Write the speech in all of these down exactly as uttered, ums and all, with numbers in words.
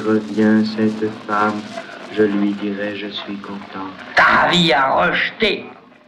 revient cette femme, je lui dirai je suis content. Ta vie à rejeter.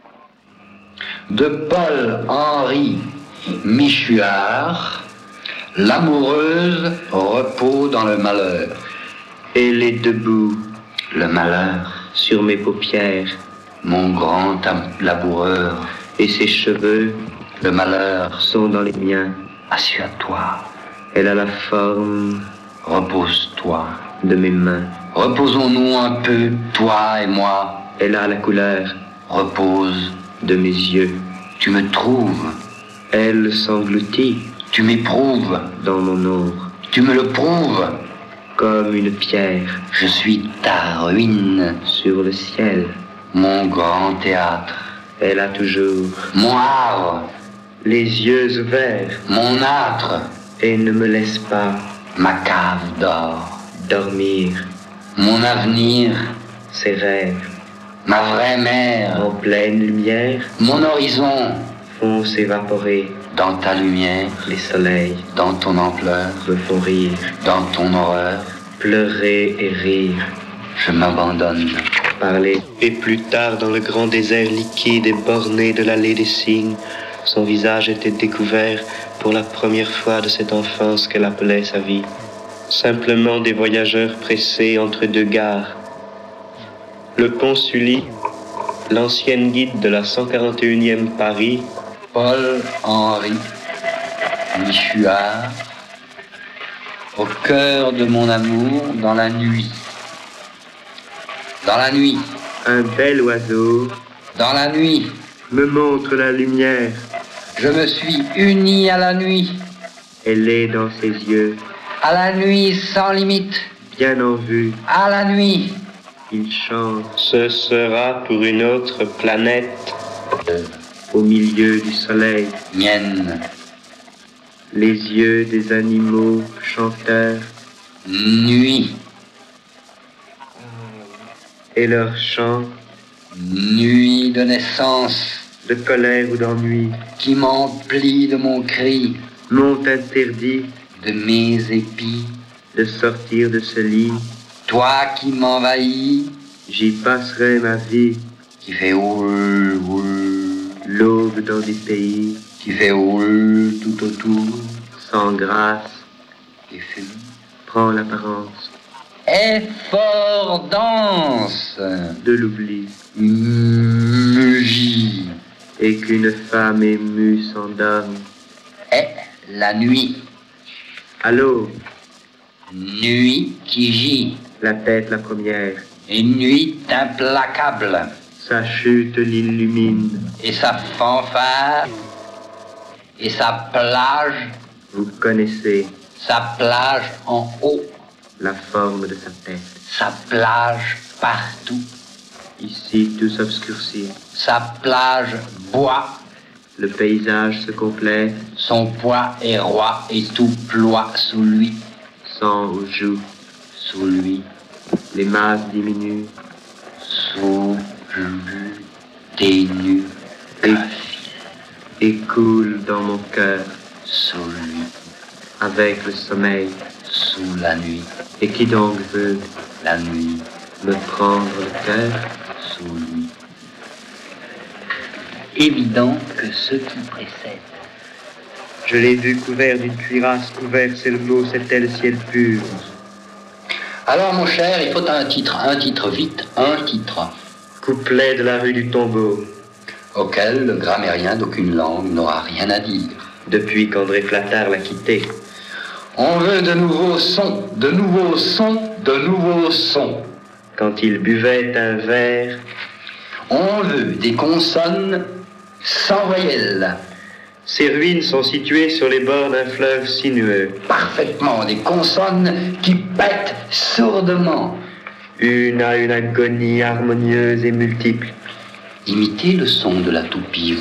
De Paul-Henri Michuard, l'amoureuse repos dans le malheur. Elle est debout, le malheur, sur mes paupières, mon grand laboureur. Et ses cheveux, le malheur, sont dans les miens. Assieds-toi. Elle a la forme, repose-toi, de mes mains. Reposons-nous un peu, toi et moi. Elle a la couleur, repose, de mes yeux. Tu me trouves. Elle s'engloutit. Tu m'éprouves. Dans mon ombre. Tu me le prouves. Comme une pierre. Je suis ta ruine. Sur le ciel. Mon grand théâtre. Elle a toujours. Mon havre. Les yeux ouverts. Mon âtre. Et ne me laisse pas. Ma cave d'or. Dormir. Mon avenir. Ses rêves. Ma vraie mère. En pleine lumière. Mon horizon. Font s'évaporer. Dans ta lumière. Les soleils. Dans ton ampleur. Me font rire. Dans ton horreur. Pleurer et rire. Je m'abandonne. Parler. Et plus tard, dans le grand désert liquide et borné de l'allée des cygnes, son visage était découvert pour la première fois de cette enfance qu'elle appelait sa vie. Simplement des voyageurs pressés entre deux gares. Le pont Sully, l'ancienne guide de la cent quarante et unième Paris, Paul-Henri Michuard, au cœur de mon amour, dans la nuit. Dans la nuit. Un bel oiseau, dans la nuit, me montre la lumière. Je me suis uni à la nuit. Elle est dans ses yeux. À la nuit sans limite. Bien en vue. À la nuit. Il chante. Ce sera pour une autre planète. Euh. Au milieu du soleil. Mienne. Les yeux des animaux chanteurs. Nuit. Et leur chant. Nuit de naissance. De colère ou d'ennui. Qui m'emplit de mon cri. M'ont interdit. De mes épis. De sortir de ce lit. Toi qui m'envahis. J'y passerai ma vie. Qui fait oul, oul. L'aube dans des pays. Qui fait oul tout autour. Sans grâce. Et fume. Prend l'apparence. Effort dense. De l'oubli. Mugit. Et qu'une femme émue s'endorme. Est la nuit. Allô? Nuit qui gît. La tête la première. Et nuit implacable. Sa chute l'illumine. Et sa fanfare. Et sa plage. Vous connaissez. Sa plage en haut. La forme de sa tête. Sa plage partout. Ici, tout s'obscurcit. Sa plage boit. Le paysage se complète. Son poids est roi et tout ploie sous lui. Sang aux joues. Sous lui. Les masses diminuent. Sous lui. Ténue. Et, et coule dans mon cœur. Sous lui. Avec le sommeil. Sous la nuit. Et qui donc veut, la nuit, me prendre le cœur? Sous lui. Évident que ce qui précède. Je l'ai vu couvert d'une cuirasse, couvert, c'est le mot, c'était le ciel pur. Alors, mon cher, il faut un titre, un titre vite, un titre. Couplet de la rue du Tombeau. Auquel le grammairien d'aucune langue n'aura rien à dire. Depuis qu'André Flattard l'a quitté. On veut de nouveaux sons, de nouveaux sons, de nouveaux sons. Quand il buvait un verre. On veut des consonnes sans voyelles. Ces ruines sont situées sur les bords d'un fleuve sinueux. Parfaitement, des consonnes qui pètent sourdement. Une à une agonie harmonieuse et multiple. Imitez le son de la toupie.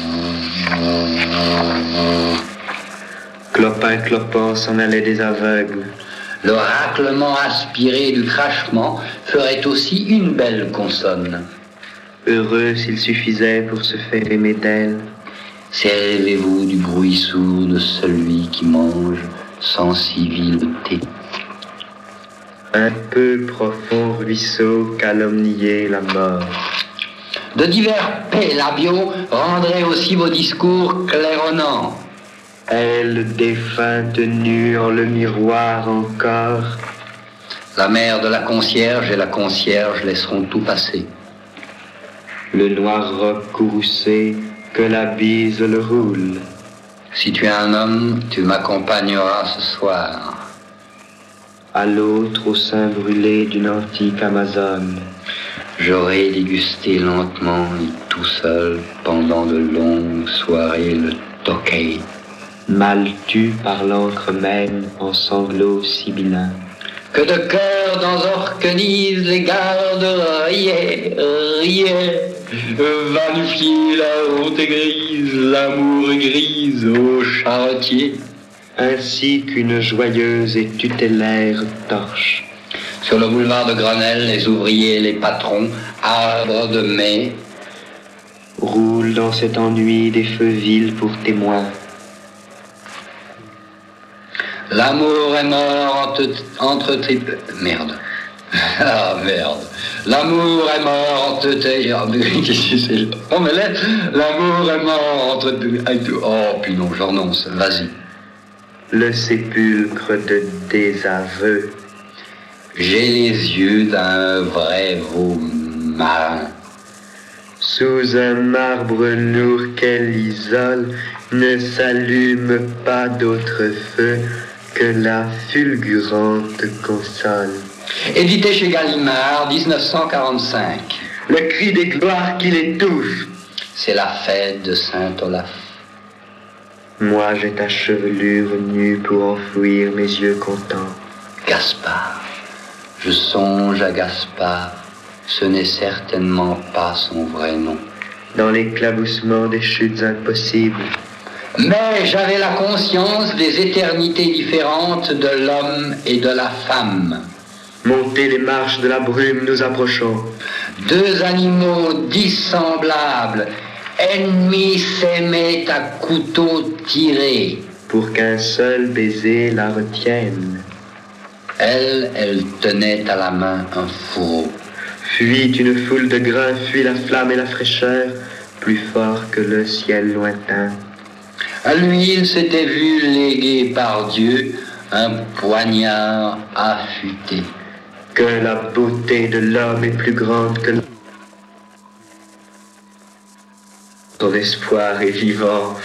Clopin clopant s'en allait des aveugles. Le raclement aspiré du crachement ferait aussi une belle consonne. Heureux s'il suffisait pour se faire aimer d'elle. Servez-vous du bruit sourd de celui qui mange sans civilité. Un peu profond ruisseau calomniait la mort. De divers paix labiaux rendraient aussi vos discours claironnants. Elle, défunte nue en le miroir encore. La mère de la concierge et la concierge laisseront tout passer. Le noir roc courroucé, que la bise le roule. Si tu es un homme, tu m'accompagneras ce soir. À l'autre, au sein brûlé d'une antique Amazone. J'aurai dégusté lentement et tout seul pendant de longues soirées le Tokay. Mal tu par l'encre même en sanglots sibyllins. Que de cœur dans orquenise les gardes riaient, riaient. Vanifier la honte est grise, l'amour est grise au charretier. Ainsi qu'une joyeuse et tutélaire torche. Sur le boulevard de Grenelle, les ouvriers, les patrons, arbres de mai, roulent dans cet ennui des feux vils pour témoins. L'amour est mort entre, entre tes... Merde. Ah, merde. L'amour est mort entre tes... Qu'est-ce que c'est? Oh, mais là, l'amour est mort entre tes... Oh, puis non, je renonce. Vas-y. Le sépulcre de désaveu. J'ai les yeux d'un vrai veau marin. Sous un marbre lourd qu'elle isole, ne s'allume pas d'autre feu que la fulgurante console. Édité chez Gallimard, dix-neuf cent quarante-cinq. Le cri des gloires qui l'étouffe. C'est la fête de Saint-Olaf. Moi j'ai ta chevelure nue pour enfouir mes yeux contents. Gaspard. Je songe à Gaspard. Ce n'est certainement pas son vrai nom. Dans l'éclaboussement des chutes impossibles. Mais j'avais la conscience des éternités différentes de l'homme et de la femme. Monter les marches de la brume, nous approchons. Deux animaux dissemblables, ennemis s'aimaient à couteau tiré. Pour qu'un seul baiser la retienne. Elle, elle tenait à la main un fourreau. Fuit une foule de grains, fuit la flamme et la fraîcheur, plus fort que le ciel lointain. À lui, il s'était vu léguer par Dieu un poignard affûté. Que la beauté de l'homme est plus grande que son espoir est vivant.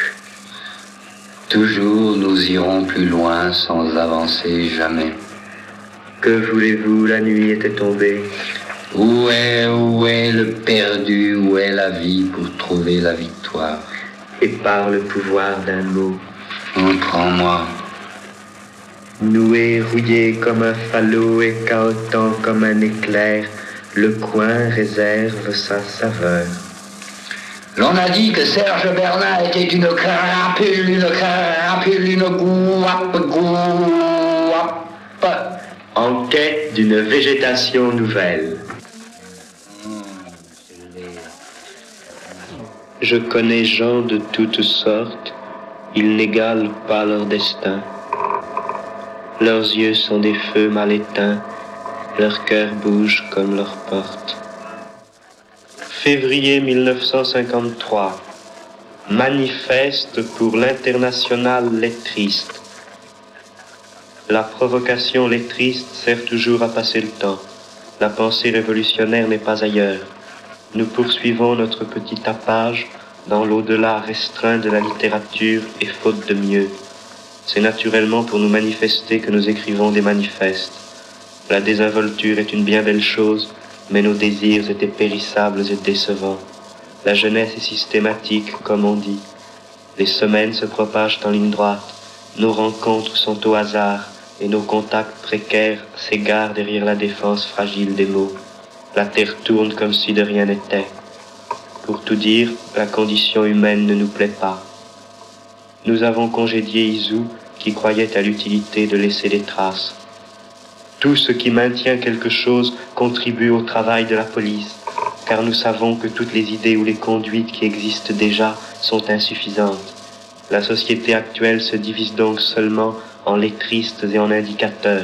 Toujours nous irons plus loin sans avancer jamais. Que voulez-vous, la nuit était tombée. Où est, où est le perdu, où est la vie pour trouver la victoire? Et par le pouvoir d'un mot. Entre en moi. Noué, rouillé comme un falot et cahotant comme un éclair, le coin réserve sa saveur. L'on a dit que Serge Bernat était une crapule, une crapule, une gouape, gouape. En quête d'une végétation nouvelle. Je connais gens de toutes sortes, ils n'égalent pas leur destin. Leurs yeux sont des feux mal éteints, leur cœur bouge comme leur porte. Février mille neuf cent cinquante-trois. Manifeste pour l'internationale lettriste. La provocation lettriste sert toujours à passer le temps. La pensée révolutionnaire n'est pas ailleurs. Nous poursuivons notre petit tapage dans l'au-delà restreint de la littérature et faute de mieux. C'est naturellement pour nous manifester que nous écrivons des manifestes. La désinvolture est une bien belle chose, mais nos désirs étaient périssables et décevants. La jeunesse est systématique, comme on dit. Les semaines se propagent en ligne droite. Nos rencontres sont au hasard, et nos contacts précaires s'égarent derrière la défense fragile des mots. La terre tourne comme si de rien n'était. Pour tout dire, la condition humaine ne nous plaît pas. Nous avons congédié Isou, qui croyait à l'utilité de laisser des traces. Tout ce qui maintient quelque chose contribue au travail de la police, car nous savons que toutes les idées ou les conduites qui existent déjà sont insuffisantes. La société actuelle se divise donc seulement en lettristes et en indicateurs.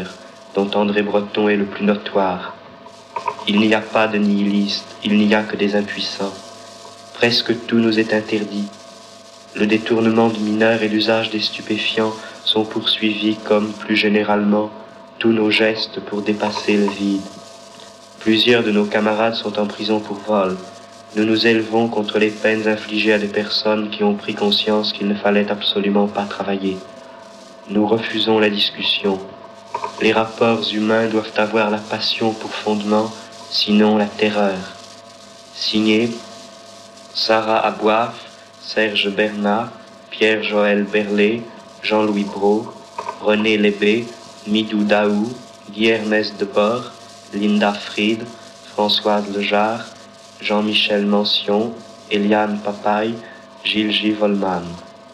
dont André Breton est le plus notoire. Il n'y a pas de nihilistes, il n'y a que des impuissants. Presque tout nous est interdit. Le détournement de mineurs et l'usage des stupéfiants sont poursuivis comme, plus généralement, tous nos gestes pour dépasser le vide. Plusieurs de nos camarades sont en prison pour vol. Nous nous élevons contre les peines infligées à des personnes qui ont pris conscience qu'il ne fallait absolument pas travailler. Nous refusons la discussion. Les rapports humains doivent avoir la passion pour fondement, sinon la terreur. Signé Sarah Abouaf, Serge Bernat, Pierre-Joël Berlé, Jean-Louis Brault, René Lébé, Midou Daou, Guy Ernest Debord, Linda Fried, Françoise Lejar, Jean-Michel Mention, Eliane Papaye, Gilles J. Volman.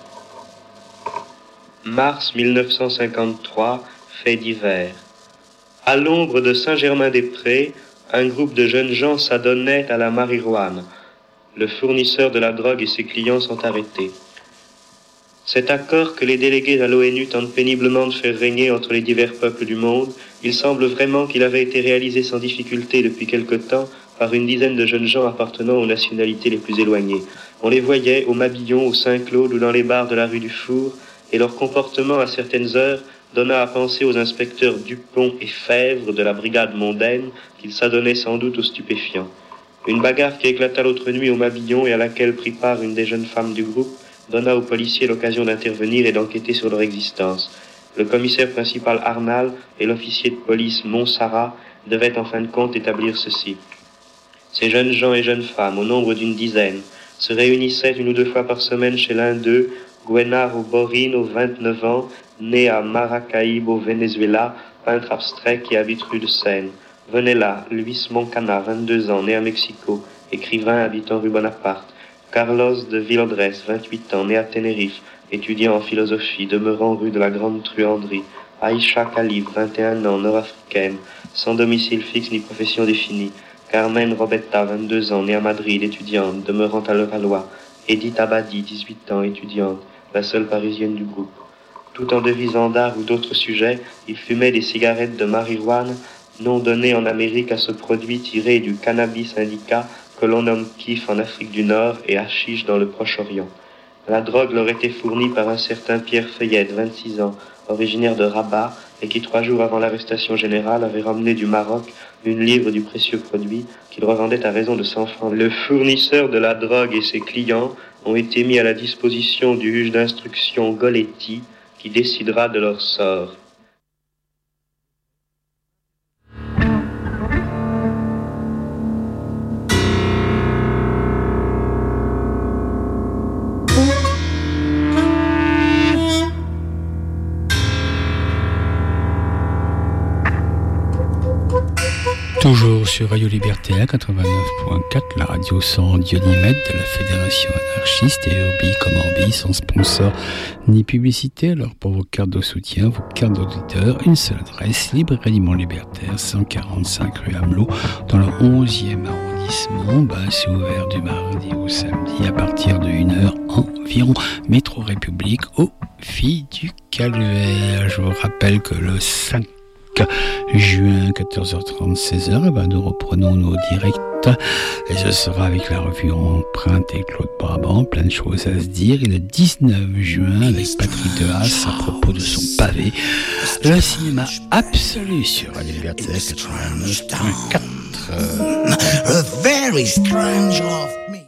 Mars mille neuf cent cinquante-trois, fait divers. À l'ombre de Saint-Germain-des-Prés, un groupe de jeunes gens s'adonnait à la marijuana. Le fournisseur de la drogue et ses clients sont arrêtés. Cet accord que les délégués à l'ONU tentent péniblement de faire régner entre les divers peuples du monde, il semble vraiment qu'il avait été réalisé sans difficulté depuis quelque temps par une dizaine de jeunes gens appartenant aux nationalités les plus éloignées. On les voyait au Mabillon, au Saint-Claude ou dans les bars de la rue du Four, et leur comportement à certaines heures donna à penser aux inspecteurs Dupont et Fèvre de la brigade mondaine qu'ils s'adonnaient sans doute aux stupéfiants. Une bagarre qui éclata l'autre nuit au Mabillon et à laquelle prit part une des jeunes femmes du groupe donna aux policiers l'occasion d'intervenir et d'enquêter sur leur existence. Le commissaire principal Arnal et l'officier de police Montsarrat devaient en fin de compte établir ceci. Ces jeunes gens et jeunes femmes, au nombre d'une dizaine, se réunissaient une ou deux fois par semaine chez l'un d'eux, Guenaro Borino, vingt-neuf ans, né à Maracaibo, Venezuela, peintre abstrait qui habite rue de Seine. Venait là, Luis Moncana, vingt-deux ans, né à Mexico, écrivain habitant rue Bonaparte. Carlos de Villadres, vingt-huit ans, né à Tenerife, étudiant en philosophie, demeurant rue de la Grande Truanderie. Aïcha Khalif, vingt et un ans, nord-africaine, sans domicile fixe ni profession définie. Carmen Robetta, vingt-deux ans, née à Madrid, étudiante, demeurant à Levallois. Edith Abadi, dix-huit ans, étudiante, la seule parisienne du groupe. Tout en devisant d'art ou d'autres sujets, ils fumaient des cigarettes de marijuana, nom donné en Amérique à ce produit tiré du cannabis indica que l'on nomme kiff en Afrique du Nord et hashish dans le Proche-Orient. La drogue leur était fournie par un certain Pierre Feuillette, vingt-six ans, originaire de Rabat, et qui trois jours avant l'arrestation générale avait ramené du Maroc une livre du précieux produit qu'il revendait à raison de cent francs. Le fournisseur de la drogue et ses clients ont été mis à la disposition du juge d'instruction Goletti, qui décidera de leur sort. Toujours sur Radio Liberté à quatre-vingt-neuf point quatre, la radio sans dionymètre de la Fédération anarchiste et Urbi comme Orbi, sans sponsor ni publicité. Alors pour vos cartes de soutien, vos cartes d'auditeur, une seule adresse, Librairie du Mont Libertaire, cent quarante-cinq rue Amelot, dans le onzième arrondissement. Bah, c'est ouvert du mardi au samedi à partir de une heure environ. Métro République au Filles du Calvaire. Je vous rappelle que le cinq juin, quatorze heures trente, seize heures, et ben nous reprenons nos directs et ce sera avec la revue Empreinte et Claude Brabant, plein de choses à se dire. Et le dix-neuf juin avec Patrick Dehaas à propos de son pavé, le cinéma absolu sur Radio Liberté quatre-vingt-neuf point quatre. A very strange of me.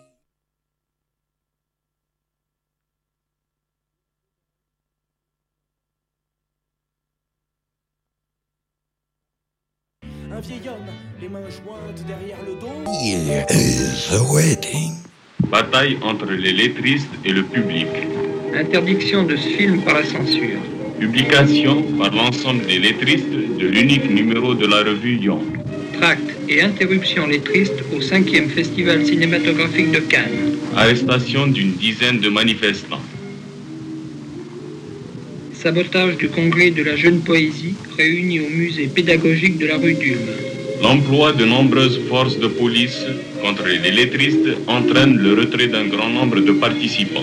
Un vieil homme, les mains jointes derrière le dos. Here is a wedding. Bataille entre les lettristes et le public. Interdiction de ce film par la censure. Publication par l'ensemble des lettristes de l'unique numéro de la revue Lyon. Tract et interruption lettriste au cinquième Festival cinématographique de Cannes. Arrestation d'une dizaine de manifestants. Sabotage du congrès de la jeune poésie réuni au musée pédagogique de la rue d'Ulm. L'emploi de nombreuses forces de police contre les lettristes entraîne le retrait d'un grand nombre de participants.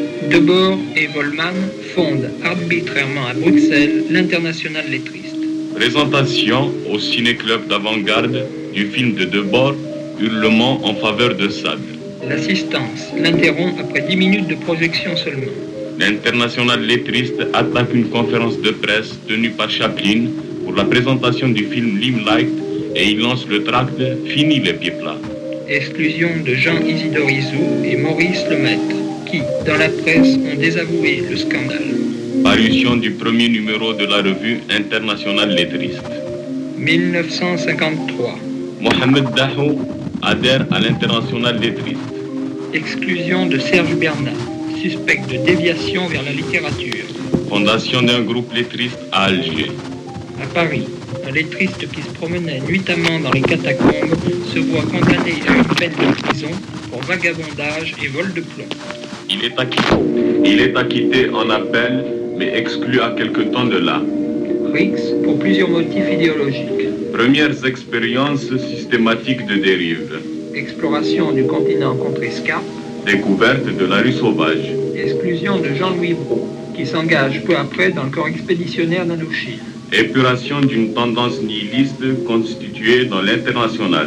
Debord et Volman fondent arbitrairement à Bruxelles l'Internationale lettriste. Présentation au Ciné-Club d'avant-garde du film de Debord, Hurlement en faveur de Sade. L'assistance l'interrompt après dix minutes de projection seulement. L'International lettriste attaque une conférence de presse tenue par Chaplin pour la présentation du film Limelight et il lance le tract « Fini les pieds plats ». Exclusion de Jean Isidore Izou et Maurice Lemaître, qui, dans la presse, ont désavoué le scandale. Parution du premier numéro de la revue Internationale lettriste. mille neuf cent cinquante-trois. Mohamed Dahou adhère à l'Internationale lettriste. Exclusion de Serge Bernat, suspect de déviation vers la littérature. Fondation d'un groupe lettriste à Alger. À Paris, un lettriste qui se promenait nuitamment dans les catacombes se voit condamné à une peine de prison pour vagabondage et vol de plomb. Il est acquitté, Il est acquitté en appel, mais exclu à quelque temps de là. Rix pour plusieurs motifs idéologiques. Premières expériences systématiques de dérive. Exploration du continent contre escarpe. Découverte de la rue sauvage. Exclusion de Jean-Louis Brault, qui s'engage peu après dans le corps expéditionnaire d'Indochine. Épuration d'une tendance nihiliste constituée dans l'international.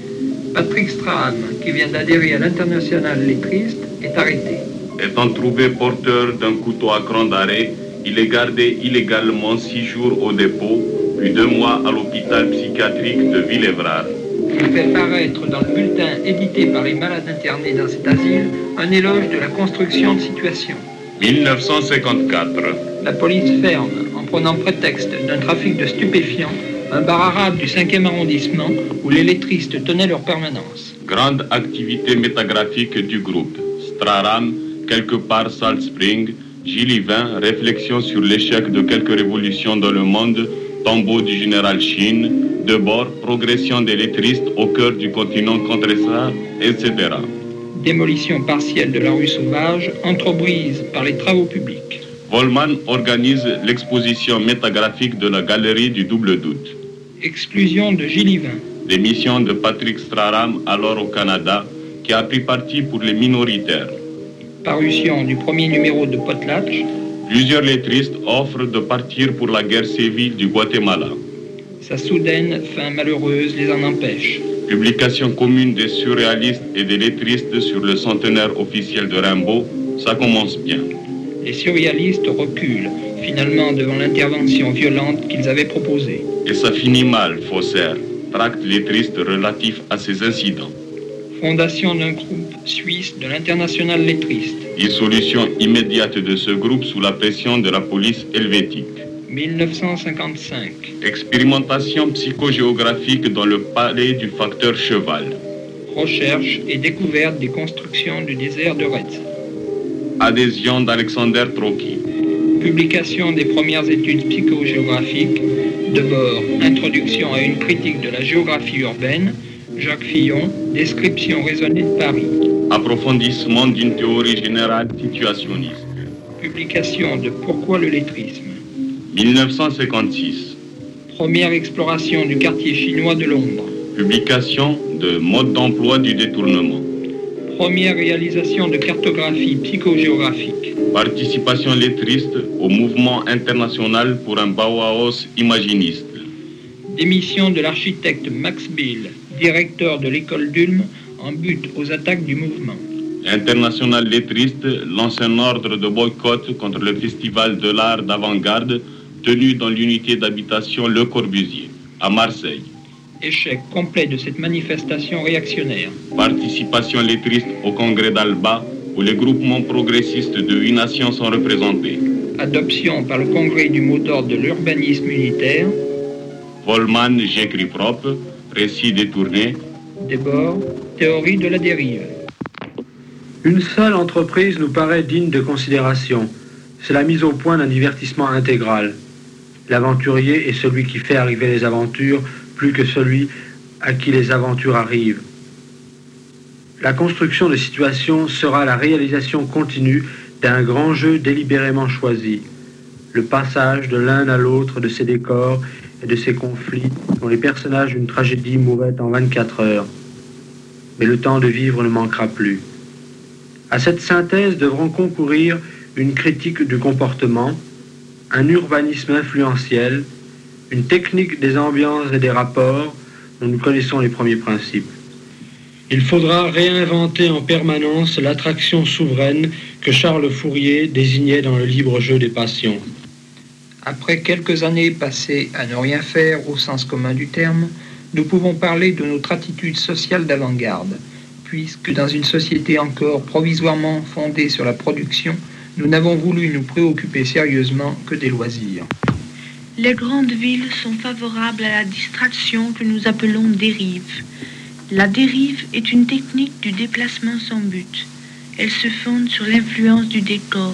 Patrick Strahan, qui vient d'adhérer à l'international lettriste, est arrêté. Étant trouvé porteur d'un couteau à cran d'arrêt, il est gardé illégalement six jours au dépôt, puis deux mois à l'hôpital psychiatrique de Villévrard. Il fait paraître dans le bulletin édité par les malades internés dans cet asile un éloge de la construction de situation. mille neuf cent cinquante-quatre. La police ferme, en prenant prétexte d'un trafic de stupéfiants, un bar arabe du cinquième arrondissement où les lettristes tenaient leur permanence. Grande activité métagraphique du groupe. Straram, quelque part Salt Spring, Gillivin, réflexion sur l'échec de quelques révolutions dans le monde, tombeau du général Chine, Debord, progression des lettristes au cœur du continent contre ça, et cetera. Démolition partielle de la rue Sauvage, entreprise par les travaux publics. Volman organise l'exposition métagraphique de la galerie du Double Doute. Exclusion de Gillivin. Démission de Patrick Straram, alors au Canada, qui a pris parti pour les minoritaires. Parution du premier numéro de Potlatch. Plusieurs lettristes offrent de partir pour la guerre civile du Guatemala. Sa soudaine fin malheureuse les en empêche. Publication commune des surréalistes et des lettristes sur le centenaire officiel de Rimbaud, ça commence bien. Les surréalistes reculent, finalement devant l'intervention violente qu'ils avaient proposée. Et ça finit mal, faussaire. Tract lettriste relatif à ces incidents. Fondation d'un groupe suisse de l'international lettriste. Dissolution immédiate de ce groupe sous la pression de la police helvétique. mille neuf cent cinquante-cinq. Expérimentation psychogéographique dans le palais du facteur Cheval. Recherche et découverte des constructions du désert de Retz. Adhésion d'Alexander Trocky. Publication des premières études psychogéographiques. Debord, introduction à une critique de la géographie urbaine. Jacques Fillon, description raisonnée de Paris. Approfondissement d'une théorie générale situationniste. Publication de Pourquoi le lettrisme. mille neuf cent cinquante-six. Première exploration du quartier chinois de Londres. Publication de Mode d'emploi du détournement. Première réalisation de cartographie psychogéographique. Participation lettriste au mouvement international pour un Bauhaus imaginiste. Démission de l'architecte Max Bill, directeur de l'école d'Ulm, en but aux attaques du mouvement. International lettriste lance un ordre de boycott contre le festival de l'art d'avant-garde tenu dans l'unité d'habitation Le Corbusier, à Marseille. Échec complet de cette manifestation réactionnaire. Participation lettriste au congrès d'Alba, où les groupements progressistes de huit nations sont représentés. Adoption par le congrès du mot d'ordre de l'urbanisme unitaire. Volman, j'écris propre, récit détourné. Debord, théorie de la dérive. Une seule entreprise nous paraît digne de considération. C'est la mise au point d'un divertissement intégral. L'aventurier est celui qui fait arriver les aventures plus que celui à qui les aventures arrivent. La construction de situations sera la réalisation continue d'un grand jeu délibérément choisi. Le passage de l'un à l'autre de ces décors et de ces conflits dont les personnages d'une tragédie mourraient en vingt-quatre heures. Mais le temps de vivre ne manquera plus. À cette synthèse devront concourir une critique du comportement, un urbanisme influentiel, une technique des ambiances et des rapports dont nous connaissons les premiers principes. Il faudra réinventer en permanence l'attraction souveraine que Charles Fourier désignait dans le libre jeu des passions. Après quelques années passées à ne rien faire au sens commun du terme, nous pouvons parler de notre attitude sociale d'avant-garde, puisque dans une société encore provisoirement fondée sur la production, nous n'avons voulu nous préoccuper sérieusement que des loisirs. Les grandes villes sont favorables à la distraction que nous appelons dérive. La dérive est une technique du déplacement sans but. Elle se fonde sur l'influence du décor.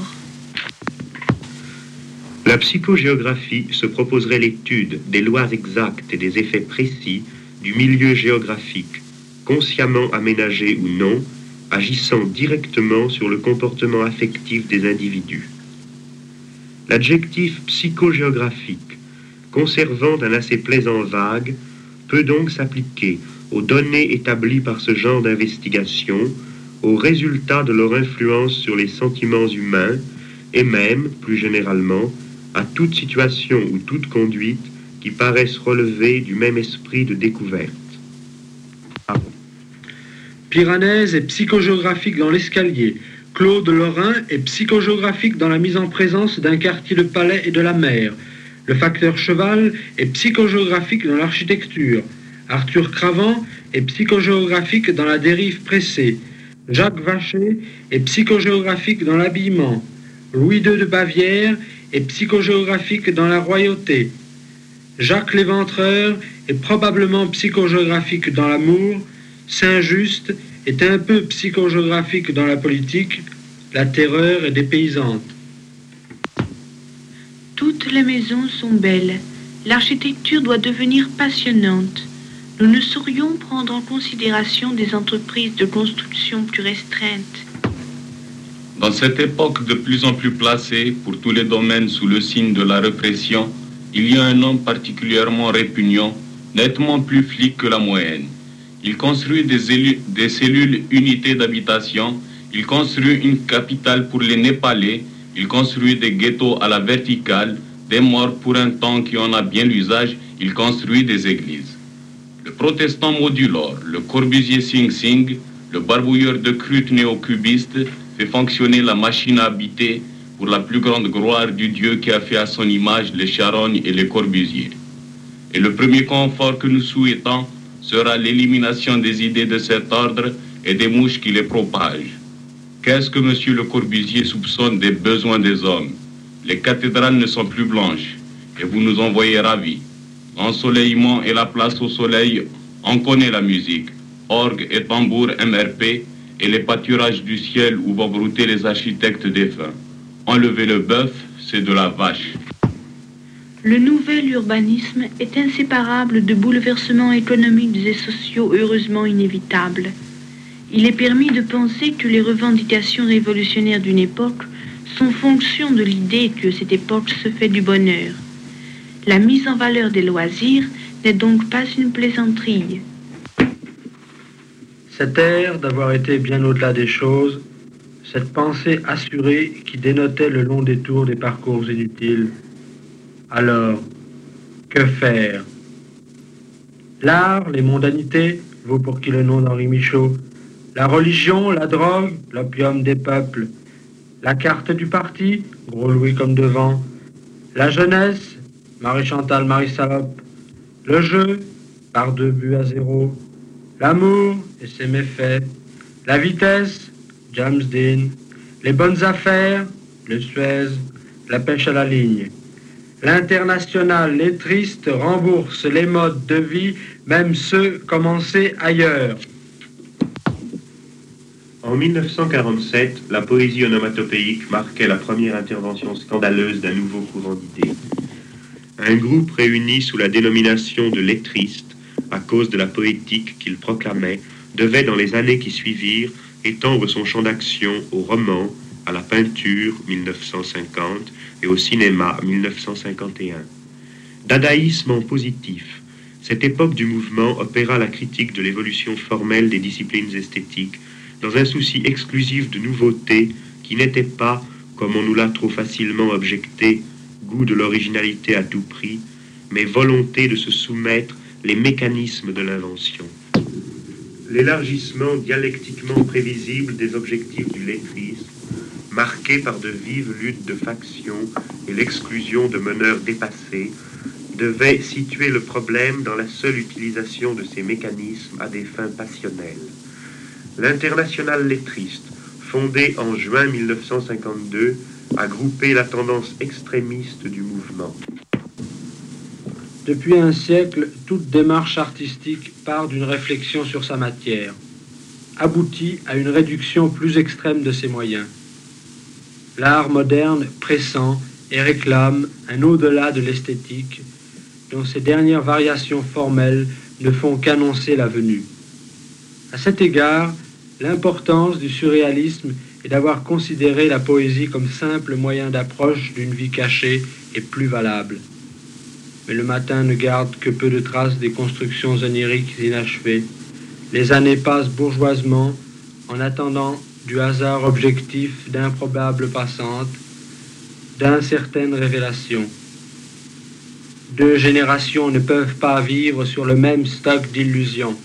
La psychogéographie se proposerait l'étude des lois exactes et des effets précis du milieu géographique, consciemment aménagé ou non, agissant directement sur le comportement affectif des individus. L'adjectif psychogéographique, conservant un assez plaisant vague, peut donc s'appliquer aux données établies par ce genre d'investigation, aux résultats de leur influence sur les sentiments humains, et même, plus généralement, à toute situation ou toute conduite qui paraissent relever du même esprit de découverte. Ah. Piranèse est psychogéographique dans l'escalier. Claude Lorrain est psychogéographique dans la mise en présence d'un quartier de palais et de la mer. Le facteur cheval est psychogéographique dans l'architecture. Arthur Cravant est psychogéographique dans la dérive pressée. Jacques Vacher est psychogéographique dans l'habillement. Louis deux de Bavière est psychogéographique dans la royauté. Jacques l'Éventreur est probablement psychogéographique dans l'amour. Saint-Just est un peu psychogéographique dans la politique. La terreur est dépaysante. Toutes les maisons sont belles. L'architecture doit devenir passionnante. Nous ne saurions prendre en considération des entreprises de construction plus restreintes. Dans cette époque de plus en plus placée pour tous les domaines sous le signe de la répression, il y a un homme particulièrement répugnant, nettement plus flic que la moyenne. Il construit des, élu- des cellules unités d'habitation, il construit une capitale pour les Népalais, il construit des ghettos à la verticale, des morts pour un temps qui en a bien l'usage, il construit des églises. Le protestant modulor, le Corbusier Sing Sing, le barbouilleur de crute néo-cubiste, fait fonctionner la machine à habiter pour la plus grande gloire du Dieu qui a fait à son image les charognes et les Corbusiers. Et le premier confort que nous souhaitons sera l'élimination des idées de cet ordre et des mouches qui les propagent. Qu'est-ce que M. Le Corbusier soupçonne des besoins des hommes? Les cathédrales ne sont plus blanches, et vous nous en voyez ravis. L'ensoleillement et la place au soleil, on connaît la musique. Orgue et tambour M R P, et les pâturages du ciel où vont brouter les architectes défunts. Enlever le bœuf, c'est de la vache. Le nouvel urbanisme est inséparable de bouleversements économiques et sociaux heureusement inévitables. Il est permis de penser que les revendications révolutionnaires d'une époque sont fonction de l'idée que cette époque se fait du bonheur. La mise en valeur des loisirs n'est donc pas une plaisanterie. Cet air d'avoir été bien au-delà des choses, cette pensée assurée qui dénotait le long détour des parcours inutiles. Alors, que faire? L'art, les mondanités, vaut pour qui le nom d'Henri Michaud. La religion, la drogue, l'opium des peuples. La carte du parti, gros Louis comme devant. La jeunesse, Marie-Chantal, Marie-Salope. Le jeu, par deux buts à zéro. L'amour et ses méfaits. La vitesse, James Dean. Les bonnes affaires, le Suez. La pêche à la ligne. L'international, les tristes, rembourse les modes de vie, même ceux commencés ailleurs. En mille neuf cent quarante-sept, la poésie onomatopéique marquait la première intervention scandaleuse d'un nouveau courant d'idées. Un groupe réuni sous la dénomination de lettristes, à cause de la poétique qu'il proclamait, devait dans les années qui suivirent étendre son champ d'action au roman, à la peinture, mille neuf cent cinquante, et au cinéma, mille neuf cent cinquante et un. Dadaïsme en positif, cette époque du mouvement opéra la critique de l'évolution formelle des disciplines esthétiques, dans un souci exclusif de nouveauté qui n'était pas, comme on nous l'a trop facilement objecté, goût de l'originalité à tout prix, mais volonté de se soumettre les mécanismes de l'invention. L'élargissement dialectiquement prévisible des objectifs du lettrisme, marqué par de vives luttes de factions et l'exclusion de meneurs dépassés, devait situer le problème dans la seule utilisation de ces mécanismes à des fins passionnelles. L'Internationale lettriste, fondée en juin mille neuf cent cinquante-deux, a groupé la tendance extrémiste du mouvement. Depuis un siècle, toute démarche artistique part d'une réflexion sur sa matière, aboutit à une réduction plus extrême de ses moyens. L'art moderne pressent et réclame un au-delà de l'esthétique, dont ces dernières variations formelles ne font qu'annoncer la venue. À cet égard, l'importance du surréalisme est d'avoir considéré la poésie comme simple moyen d'approche d'une vie cachée est plus valable. Mais le matin ne garde que peu de traces des constructions oniriques inachevées. Les années passent bourgeoisement en attendant du hasard objectif d'improbables passantes, d'incertaines révélations. Deux générations ne peuvent pas vivre sur le même stock d'illusions.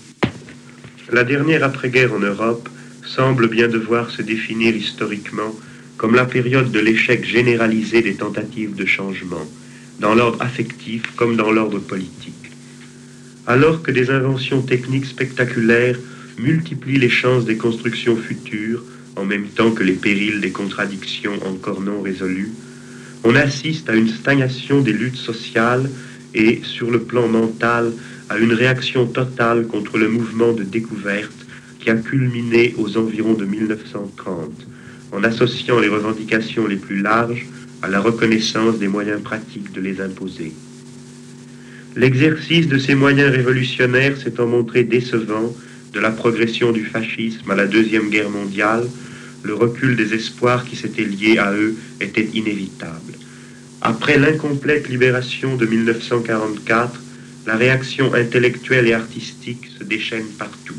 La dernière après-guerre en Europe semble bien devoir se définir historiquement comme la période de l'échec généralisé des tentatives de changement, dans l'ordre affectif comme dans l'ordre politique. Alors que des inventions techniques spectaculaires multiplient les chances des constructions futures, en même temps que les périls des contradictions encore non résolues, on assiste à une stagnation des luttes sociales et, sur le plan mental, à une réaction totale contre le mouvement de découverte qui a culminé aux environs de mille neuf cent trente, en associant les revendications les plus larges à la reconnaissance des moyens pratiques de les imposer. L'exercice de ces moyens révolutionnaires s'étant montré décevant, de la progression du fascisme à la Deuxième Guerre mondiale, le recul des espoirs qui s'étaient liés à eux était inévitable. Après l'incomplète libération de mille neuf cent quarante-quatre, la réaction intellectuelle et artistique se déchaîne partout.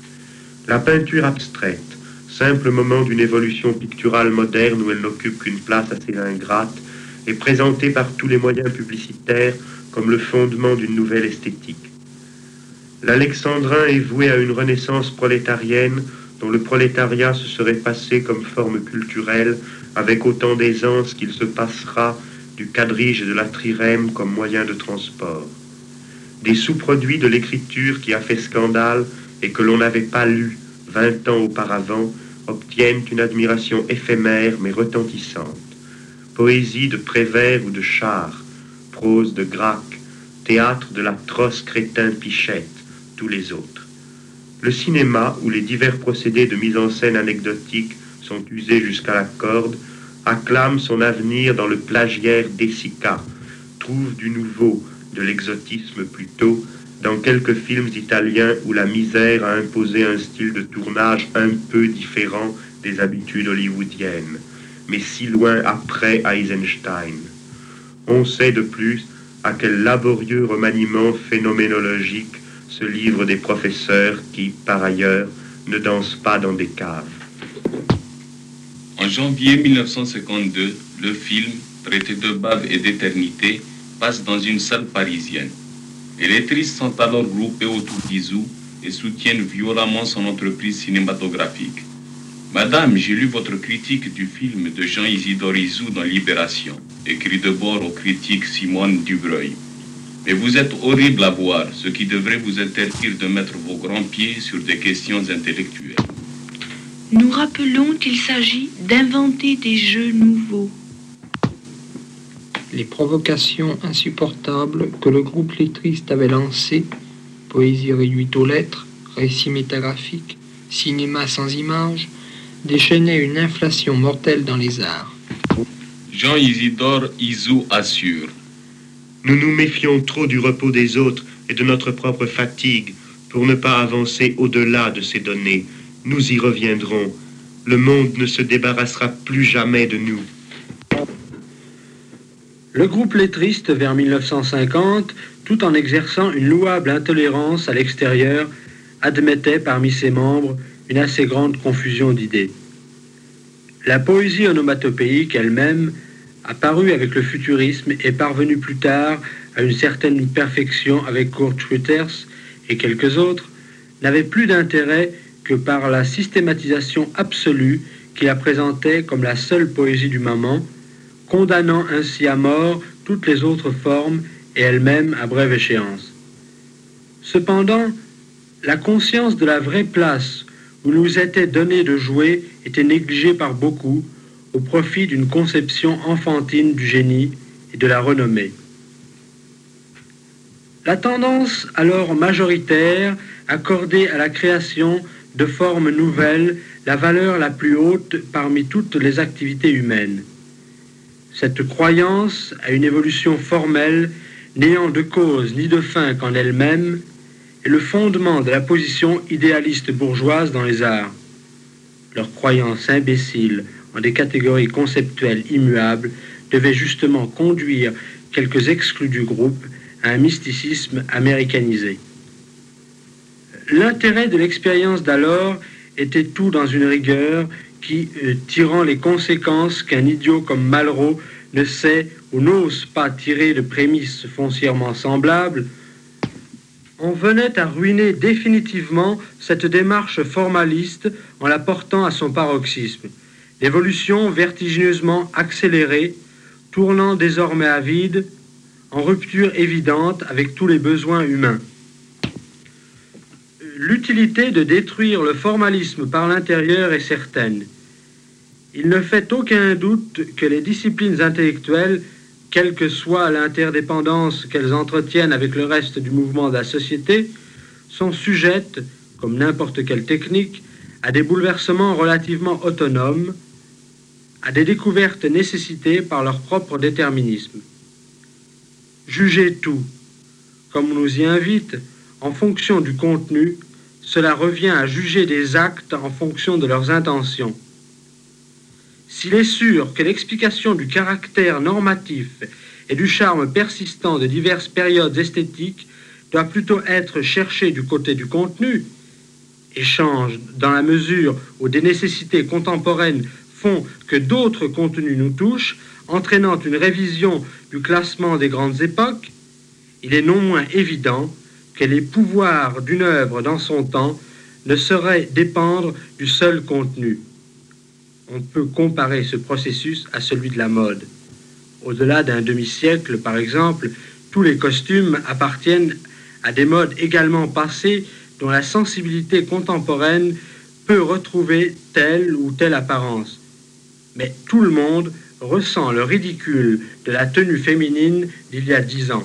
La peinture abstraite, simple moment d'une évolution picturale moderne où elle n'occupe qu'une place assez ingrate, est présentée par tous les moyens publicitaires comme le fondement d'une nouvelle esthétique. L'alexandrin est voué à une renaissance prolétarienne dont le prolétariat se serait passé comme forme culturelle avec autant d'aisance qu'il se passera du quadrige et de la trirème comme moyen de transport. Des sous-produits de l'écriture qui a fait scandale et que l'on n'avait pas lu vingt ans auparavant obtiennent une admiration éphémère mais retentissante. Poésie de Prévert ou de Char, prose de Gracq, théâtre de l'atroce crétin Pichette, tous les autres. Le cinéma, où les divers procédés de mise en scène anecdotique sont usés jusqu'à la corde, acclame son avenir dans le plagiaire d'Essica, trouve du nouveau, de l'exotisme plutôt, dans quelques films italiens où la misère a imposé un style de tournage un peu différent des habitudes hollywoodiennes, mais si loin après Eisenstein. On sait de plus à quel laborieux remaniement phénoménologique se livrent des professeurs qui, par ailleurs, ne dansent pas dans des caves. En janvier mille neuf cent cinquante-deux, le film, traité de bave et d'éternité, passe dans une salle parisienne. Les lettristes sont alors groupés autour d'Izou et soutiennent violemment son entreprise cinématographique. Madame, j'ai lu votre critique du film de Jean-Isidore Izou dans Libération, écrit de bord au critique Simone Dubreuil. Mais vous êtes horrible à voir, ce qui devrait vous interdire de mettre vos grands pieds sur des questions intellectuelles. Nous rappelons qu'il s'agit d'inventer des jeux nouveaux. Les provocations insupportables que le groupe lettriste avait lancées, poésie réduite aux lettres, récit métagraphique, cinéma sans images, déchaînaient une inflation mortelle dans les arts. Jean-Isidore Izou assure. Nous nous méfions trop du repos des autres et de notre propre fatigue pour ne pas avancer au-delà de ces données. Nous y reviendrons. Le monde ne se débarrassera plus jamais de nous. Le groupe lettriste, vers mille neuf cent cinquante, tout en exerçant une louable intolérance à l'extérieur, admettait parmi ses membres une assez grande confusion d'idées. La poésie onomatopéique elle-même apparu avec le futurisme et parvenu plus tard à une certaine perfection avec Kurt Schwitters et quelques autres, n'avait plus d'intérêt que par la systématisation absolue qui la présentait comme la seule poésie du moment, condamnant ainsi à mort toutes les autres formes et elle-même à brève échéance. Cependant, la conscience de la vraie place où nous était donné de jouer était négligée par beaucoup au profit d'une conception enfantine du génie et de la renommée. La tendance alors majoritaire accordait à la création de formes nouvelles la valeur la plus haute parmi toutes les activités humaines. Cette croyance à une évolution formelle n'ayant de cause ni de fin qu'en elle-même est le fondement de la position idéaliste bourgeoise dans les arts. Leur croyance imbécile en des catégories conceptuelles immuables devait justement conduire quelques exclus du groupe à un mysticisme américanisé. L'intérêt de l'expérience d'alors était tout dans une rigueur qui, euh, tirant les conséquences qu'un idiot comme Malraux ne sait ou n'ose pas tirer de prémices foncièrement semblables, on venait à ruiner définitivement cette démarche formaliste en la portant à son paroxysme. L'évolution vertigineusement accélérée, tournant désormais à vide, en rupture évidente avec tous les besoins humains. L'utilité de détruire le formalisme par l'intérieur est certaine. Il ne fait aucun doute que les disciplines intellectuelles, quelle que soit l'interdépendance qu'elles entretiennent avec le reste du mouvement de la société, sont sujettes, comme n'importe quelle technique, à des bouleversements relativement autonomes, à des découvertes nécessitées par leur propre déterminisme. Juger tout, comme on nous y invite, en fonction du contenu, cela revient à juger des actes en fonction de leurs intentions. S'il est sûr que l'explication du caractère normatif et du charme persistant de diverses périodes esthétiques doit plutôt être cherchée du côté du contenu, et change dans la mesure où des nécessités contemporaines font que d'autres contenus nous touchent, entraînant une révision du classement des grandes époques, il est non moins évident que les pouvoirs d'une œuvre dans son temps ne sauraient dépendre du seul contenu. On peut comparer ce processus à celui de la mode. Au-delà d'un demi-siècle, par exemple, tous les costumes appartiennent à des modes également passées dont la sensibilité contemporaine peut retrouver telle ou telle apparence. Mais tout le monde ressent le ridicule de la tenue féminine d'il y a dix ans.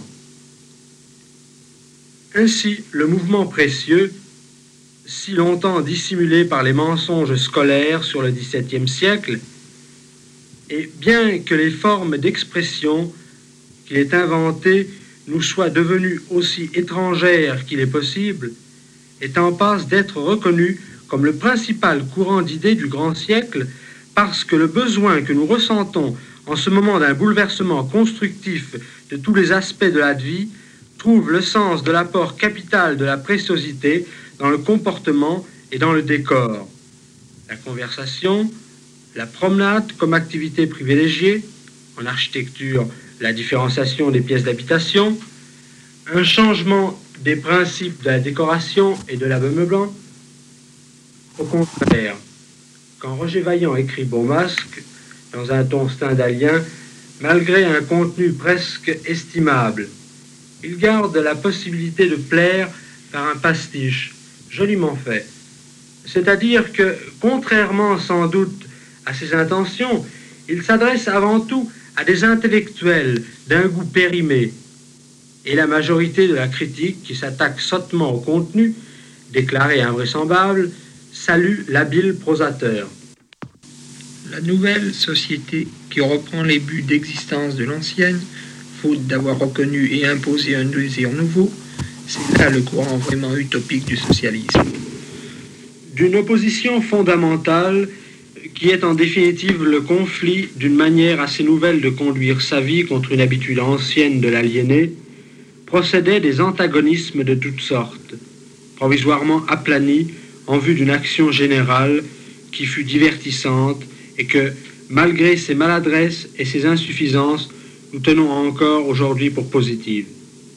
Ainsi, le mouvement précieux, si longtemps dissimulé par les mensonges scolaires sur le dix-septième siècle, et bien que les formes d'expression qu'il est inventé nous soient devenues aussi étrangères qu'il est possible, est en passe d'être reconnu comme le principal courant d'idées du grand siècle, parce que le besoin que nous ressentons en ce moment d'un bouleversement constructif de tous les aspects de la vie trouve le sens de l'apport capital de la préciosité dans le comportement et dans le décor. La conversation, la promenade comme activité privilégiée, en architecture, la différenciation des pièces d'habitation, un changement des principes de la décoration et de l'ameublement. Au contraire, quand Roger Vaillant écrit Beau Masque, dans un ton stendhalien, malgré un contenu presque estimable, il garde la possibilité de plaire par un pastiche, joliment fait. C'est-à-dire que, contrairement sans doute à ses intentions, il s'adresse avant tout à des intellectuels d'un goût périmé, et la majorité de la critique qui s'attaque sottement au contenu, déclaré invraisemblable, salue l'habile prosateur. La nouvelle société qui reprend les buts d'existence de l'ancienne, faute d'avoir reconnu et imposé un désir nouveau, c'est là le courant vraiment utopique du socialisme. D'une opposition fondamentale qui est en définitive le conflit d'une manière assez nouvelle de conduire sa vie contre une habitude ancienne de l'aliéner, procédaient des antagonismes de toutes sortes, provisoirement aplanis en vue d'une action générale qui fut divertissante et que, malgré ses maladresses et ses insuffisances, nous tenons encore aujourd'hui pour positives.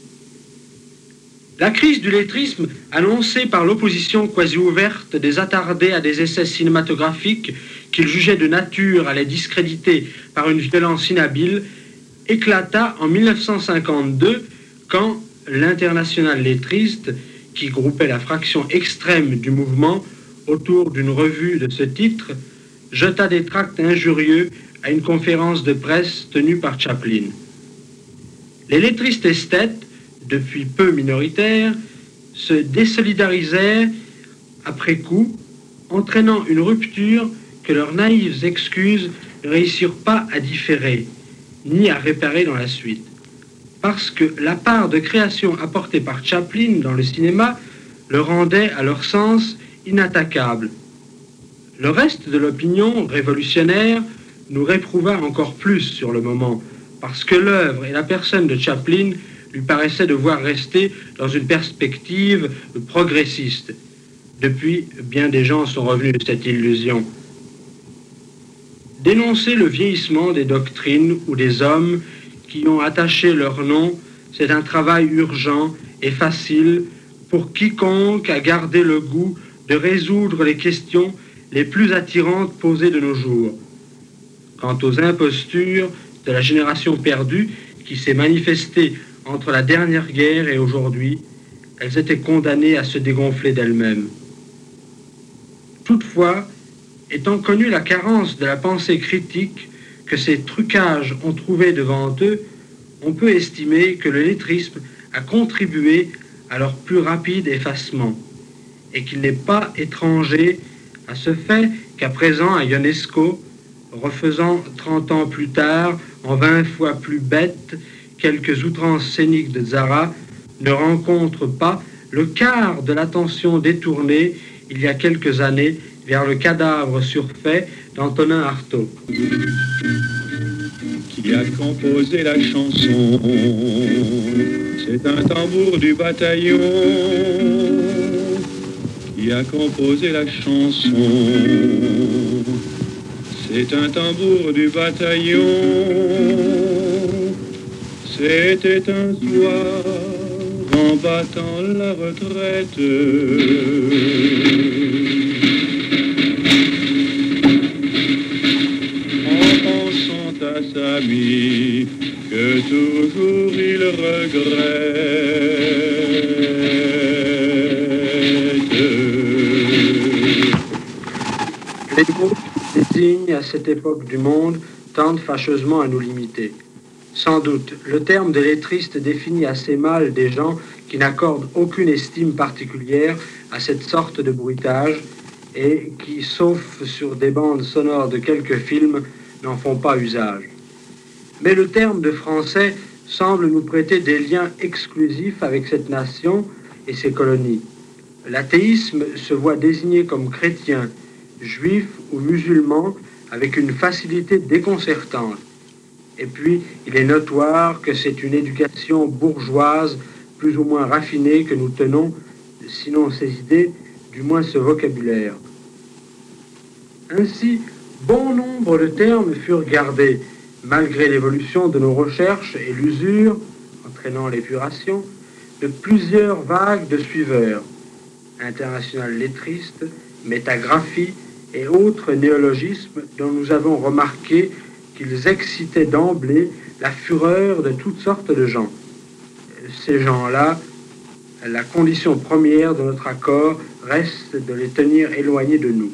La crise du lettrisme, annoncée par l'opposition quasi ouverte des attardés à des essais cinématographiques qu'ils jugeaient de nature à les discréditer par une violence inhabile, éclata en mille neuf cent cinquante-deux quand l'Internationale lettriste, qui groupait la fraction extrême du mouvement autour d'une revue de ce titre, jeta des tracts injurieux à une conférence de presse tenue par Chaplin. Les lettristes esthètes, depuis peu minoritaires, se désolidarisèrent après coup, entraînant une rupture que leurs naïves excuses ne réussirent pas à différer, ni à réparer dans la suite. Parce que la part de création apportée par Chaplin dans le cinéma le rendait, à leur sens, inattaquable. Le reste de l'opinion révolutionnaire nous réprouva encore plus sur le moment, parce que l'œuvre et la personne de Chaplin lui paraissaient devoir rester dans une perspective progressiste. Depuis, bien des gens sont revenus de cette illusion. Dénoncer le vieillissement des doctrines ou des hommes qui ont attaché leur nom, c'est un travail urgent et facile pour quiconque a gardé le goût de résoudre les questions les plus attirantes posées de nos jours. Quant aux impostures de la génération perdue qui s'est manifestée entre la dernière guerre et aujourd'hui, elles étaient condamnées à se dégonfler d'elles-mêmes. Toutefois, étant connu la carence de la pensée critique que ces trucages ont trouvé devant eux, on peut estimer que le lettrisme a contribué à leur plus rapide effacement, et qu'il n'est pas étranger à ce fait qu'à présent à Ionesco, refaisant trente ans plus tard, en vingt fois plus bête, quelques outrances scéniques de Zara, ne rencontrent pas le quart de l'attention détournée, il y a quelques années, vers le cadavre surfait d'Antonin Artaud. Qui a composé la chanson? C'est un tambour du bataillon. Qui a composé la chanson? C'est un tambour du bataillon. C'était un soir en battant la retraite. À Samy, que toujours il regrette. Les mots qui désignent à cette époque du monde tendent fâcheusement à nous limiter. Sans doute, le terme de lettriste définit assez mal des gens qui n'accordent aucune estime particulière à cette sorte de bruitage et qui, sauf sur des bandes sonores de quelques films, n'en font pas usage. Mais le terme de français semble nous prêter des liens exclusifs avec cette nation et ses colonies. L'athéisme se voit désigné comme chrétien, juif ou musulman avec une facilité déconcertante. Et puis, il est notoire que c'est une éducation bourgeoise plus ou moins raffinée que nous tenons, sinon ces idées, du moins ce vocabulaire. Ainsi, bon nombre de termes furent gardés, malgré l'évolution de nos recherches et l'usure, entraînant l'épuration, de plusieurs vagues de suiveurs, internationales lettristes, métagraphie et autres néologismes dont nous avons remarqué qu'ils excitaient d'emblée la fureur de toutes sortes de gens. Ces gens-là, la condition première de notre accord reste de les tenir éloignés de nous.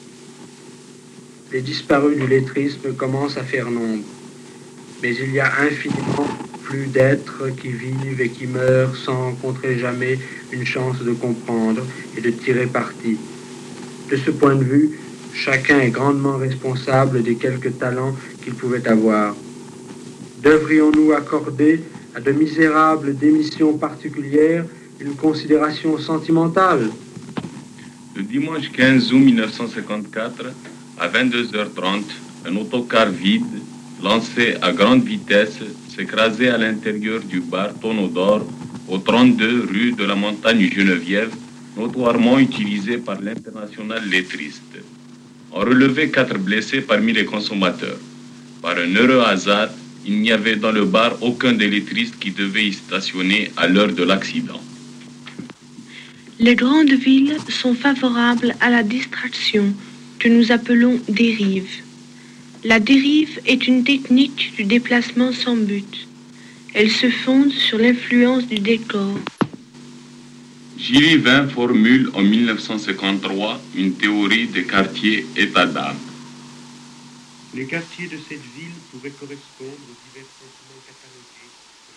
Les disparus du lettrisme commencent à faire nombre. Mais il y a infiniment plus d'êtres qui vivent et qui meurent sans rencontrer jamais une chance de comprendre et de tirer parti. De ce point de vue, chacun est grandement responsable des quelques talents qu'il pouvait avoir. Devrions-nous accorder à de misérables démissions particulières une considération sentimentale? Le dimanche quinze août mille neuf cent cinquante-quatre, à vingt-deux heures trente, un autocar vide, lancé à grande vitesse, s'écrasait à l'intérieur du bar Tonneau d'Or, au trente-deux rue de la Montagne Geneviève, notoirement utilisé par l'Internationale lettriste. ont relevé quatre blessés parmi les consommateurs. Par un heureux hasard, il n'y avait dans le bar aucun des lettristes qui devait y stationner à l'heure de l'accident. Les grandes villes sont favorables à la distraction que nous appelons dérive. La dérive est une technique du déplacement sans but. Elle se fonde sur l'influence du décor. Gillivin formule en mille neuf cent cinquante-trois une théorie des quartiers état d'âme. Les quartiers de cette ville pourraient correspondre aux divers sentiments catalogués.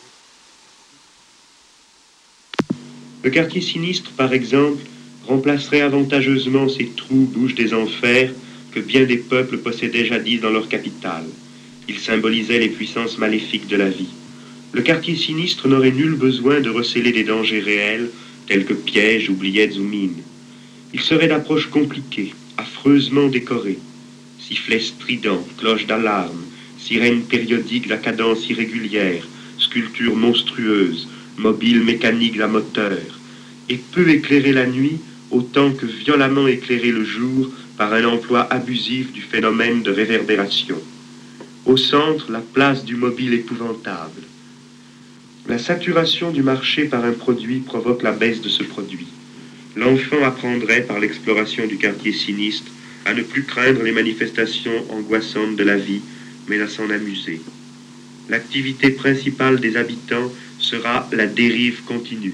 Le quartier sinistre, par exemple, remplacerait avantageusement ces trous bouches des enfers que bien des peuples possédaient jadis dans leur capitale. Il symbolisait les puissances maléfiques de la vie. Le quartier sinistre n'aurait nul besoin de receler des dangers réels, tels que pièges, oubliettes ou mines. Il serait d'approche compliquée, affreusement décorée. Sifflets stridents, cloches d'alarme, sirènes périodiques à cadence irrégulière, sculptures monstrueuses, mobiles mécaniques à moteur, et peu éclairer la nuit autant que violemment éclairer le jour par un emploi abusif du phénomène de réverbération. Au centre, la place du mobile épouvantable. La saturation du marché par un produit provoque la baisse de ce produit. L'enfant apprendrait par l'exploration du quartier sinistre à ne plus craindre les manifestations angoissantes de la vie, mais à s'en amuser. L'activité principale des habitants sera la dérive continue.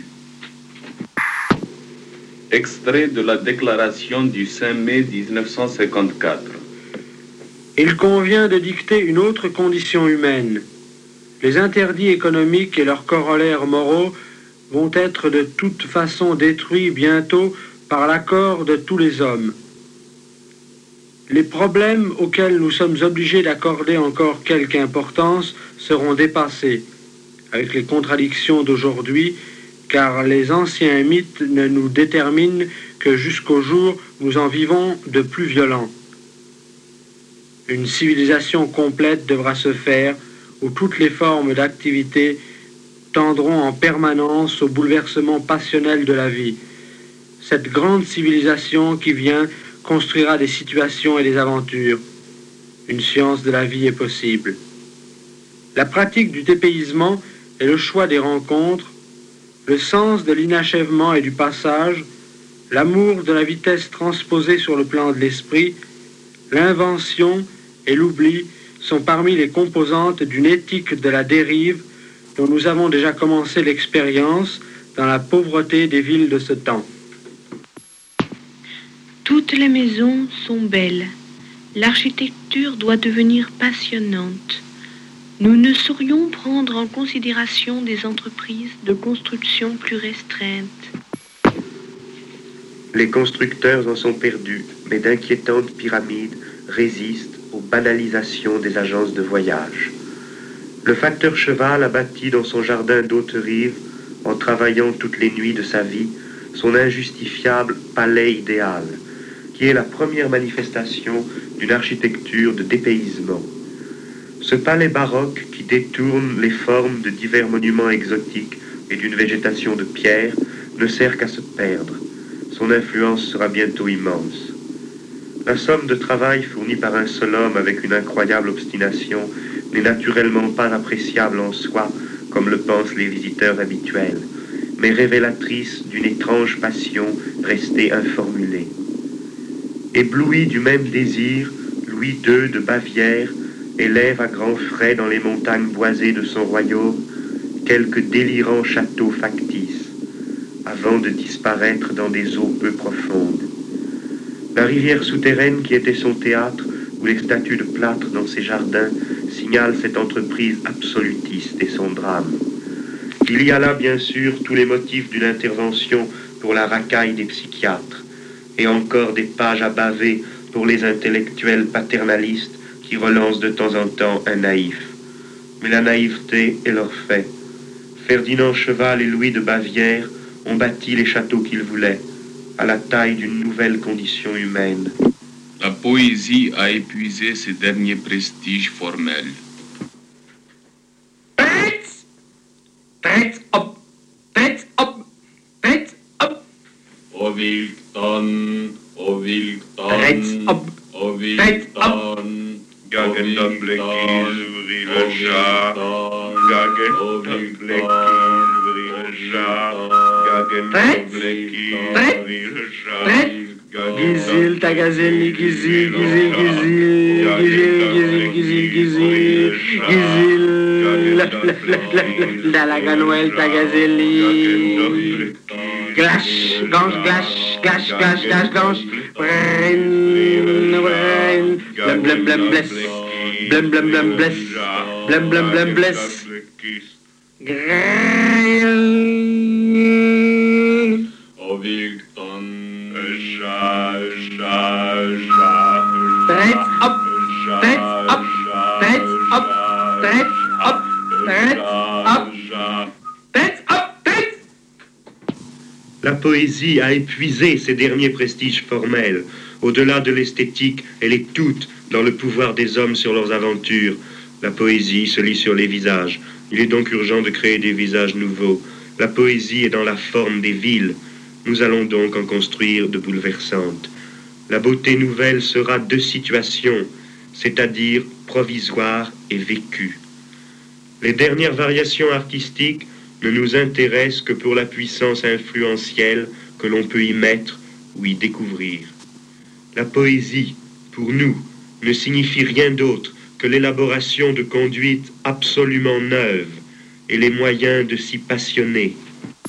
Extrait de la déclaration du cinq mai mille neuf cent cinquante-quatre. Il convient de dicter une autre condition humaine. Les interdits économiques et leurs corollaires moraux vont être de toute façon détruits bientôt par l'accord de tous les hommes. Les problèmes auxquels nous sommes obligés d'accorder encore quelque importance seront dépassés, avec les contradictions d'aujourd'hui, car les anciens mythes ne nous déterminent que jusqu'au jour où nous en vivons de plus violents. Une civilisation complète devra se faire, où toutes les formes d'activité tendront en permanence au bouleversement passionnel de la vie. Cette grande civilisation qui vient construira des situations et des aventures. Une science de la vie est possible. La pratique du dépaysement et le choix des rencontres, le sens de l'inachèvement et du passage, l'amour de la vitesse transposée sur le plan de l'esprit, l'invention et l'oubli sont parmi les composantes d'une éthique de la dérive dont nous avons déjà commencé l'expérience dans la pauvreté des villes de ce temps. Toutes les maisons sont belles. L'architecture doit devenir passionnante. Nous ne saurions prendre en considération des entreprises de construction plus restreintes. Les constructeurs en sont perdus, mais d'inquiétantes pyramides résistent aux banalisations des agences de voyage. Le facteur cheval a bâti dans son jardin d'Haute-Rive, en travaillant toutes les nuits de sa vie, son injustifiable palais idéal, qui est la première manifestation d'une architecture de dépaysement. Ce palais baroque qui détourne les formes de divers monuments exotiques et d'une végétation de pierre ne sert qu'à se perdre. Son influence sera bientôt immense. La somme de travail fournie par un seul homme avec une incroyable obstination n'est naturellement pas appréciable en soi, comme le pensent les visiteurs habituels, mais révélatrice d'une étrange passion restée informulée. Ébloui du même désir, Louis deux de Bavière élève à grands frais dans les montagnes boisées de son royaume quelques délirants châteaux factices, avant de disparaître dans des eaux peu profondes. La rivière souterraine qui était son théâtre, où les statues de plâtre dans ses jardins signalent cette entreprise absolutiste et son drame. Il y a là bien sûr tous les motifs d'une intervention pour la racaille des psychiatres, et encore des pages à baver pour les intellectuels paternalistes qui relancent de temps en temps un naïf. Mais la naïveté est leur fait. Ferdinand Cheval et Louis de Bavière ont bâti les châteaux qu'ils voulaient, à la taille d'une nouvelle condition humaine. La poésie a épuisé ses derniers prestiges formels. Tête Tête up Tête up Tête up Ovilton, Ovilton, Tête up Tête up. Gagen Doppelkies, ouvrit le chat. Gagen Doppelkies, ouvrit le chat. Gagen Doppelkies, ouvrit le chat. Gizil, ta gazelle, gizil, gizil, gizil, gizil, gizil, gizil, gizil, dans la ganouelle, ta gazelle, glache, ganche, glache, glache, glache, glache, ganche, brain, brain, blum, blum, blum, bless, blum, blum, blum, bless, blum, blum, blum, bless, grain, oh Victon. Tête up, tête up, tête up, tête up, tête up, tête up, tête. La poésie a épuisé ses derniers prestiges formels. Au-delà de l'esthétique, elle est toute dans le pouvoir des hommes sur leurs aventures. La poésie se lit sur les visages. Il est donc urgent de créer des visages nouveaux. La poésie est dans la forme des villes. Nous allons donc en construire de bouleversantes. La beauté nouvelle sera de situation, c'est-à-dire provisoire et vécue. Les dernières variations artistiques ne nous intéressent que pour la puissance influentielle que l'on peut y mettre ou y découvrir. La poésie, pour nous, ne signifie rien d'autre que l'élaboration de conduites absolument neuves et les moyens de s'y passionner.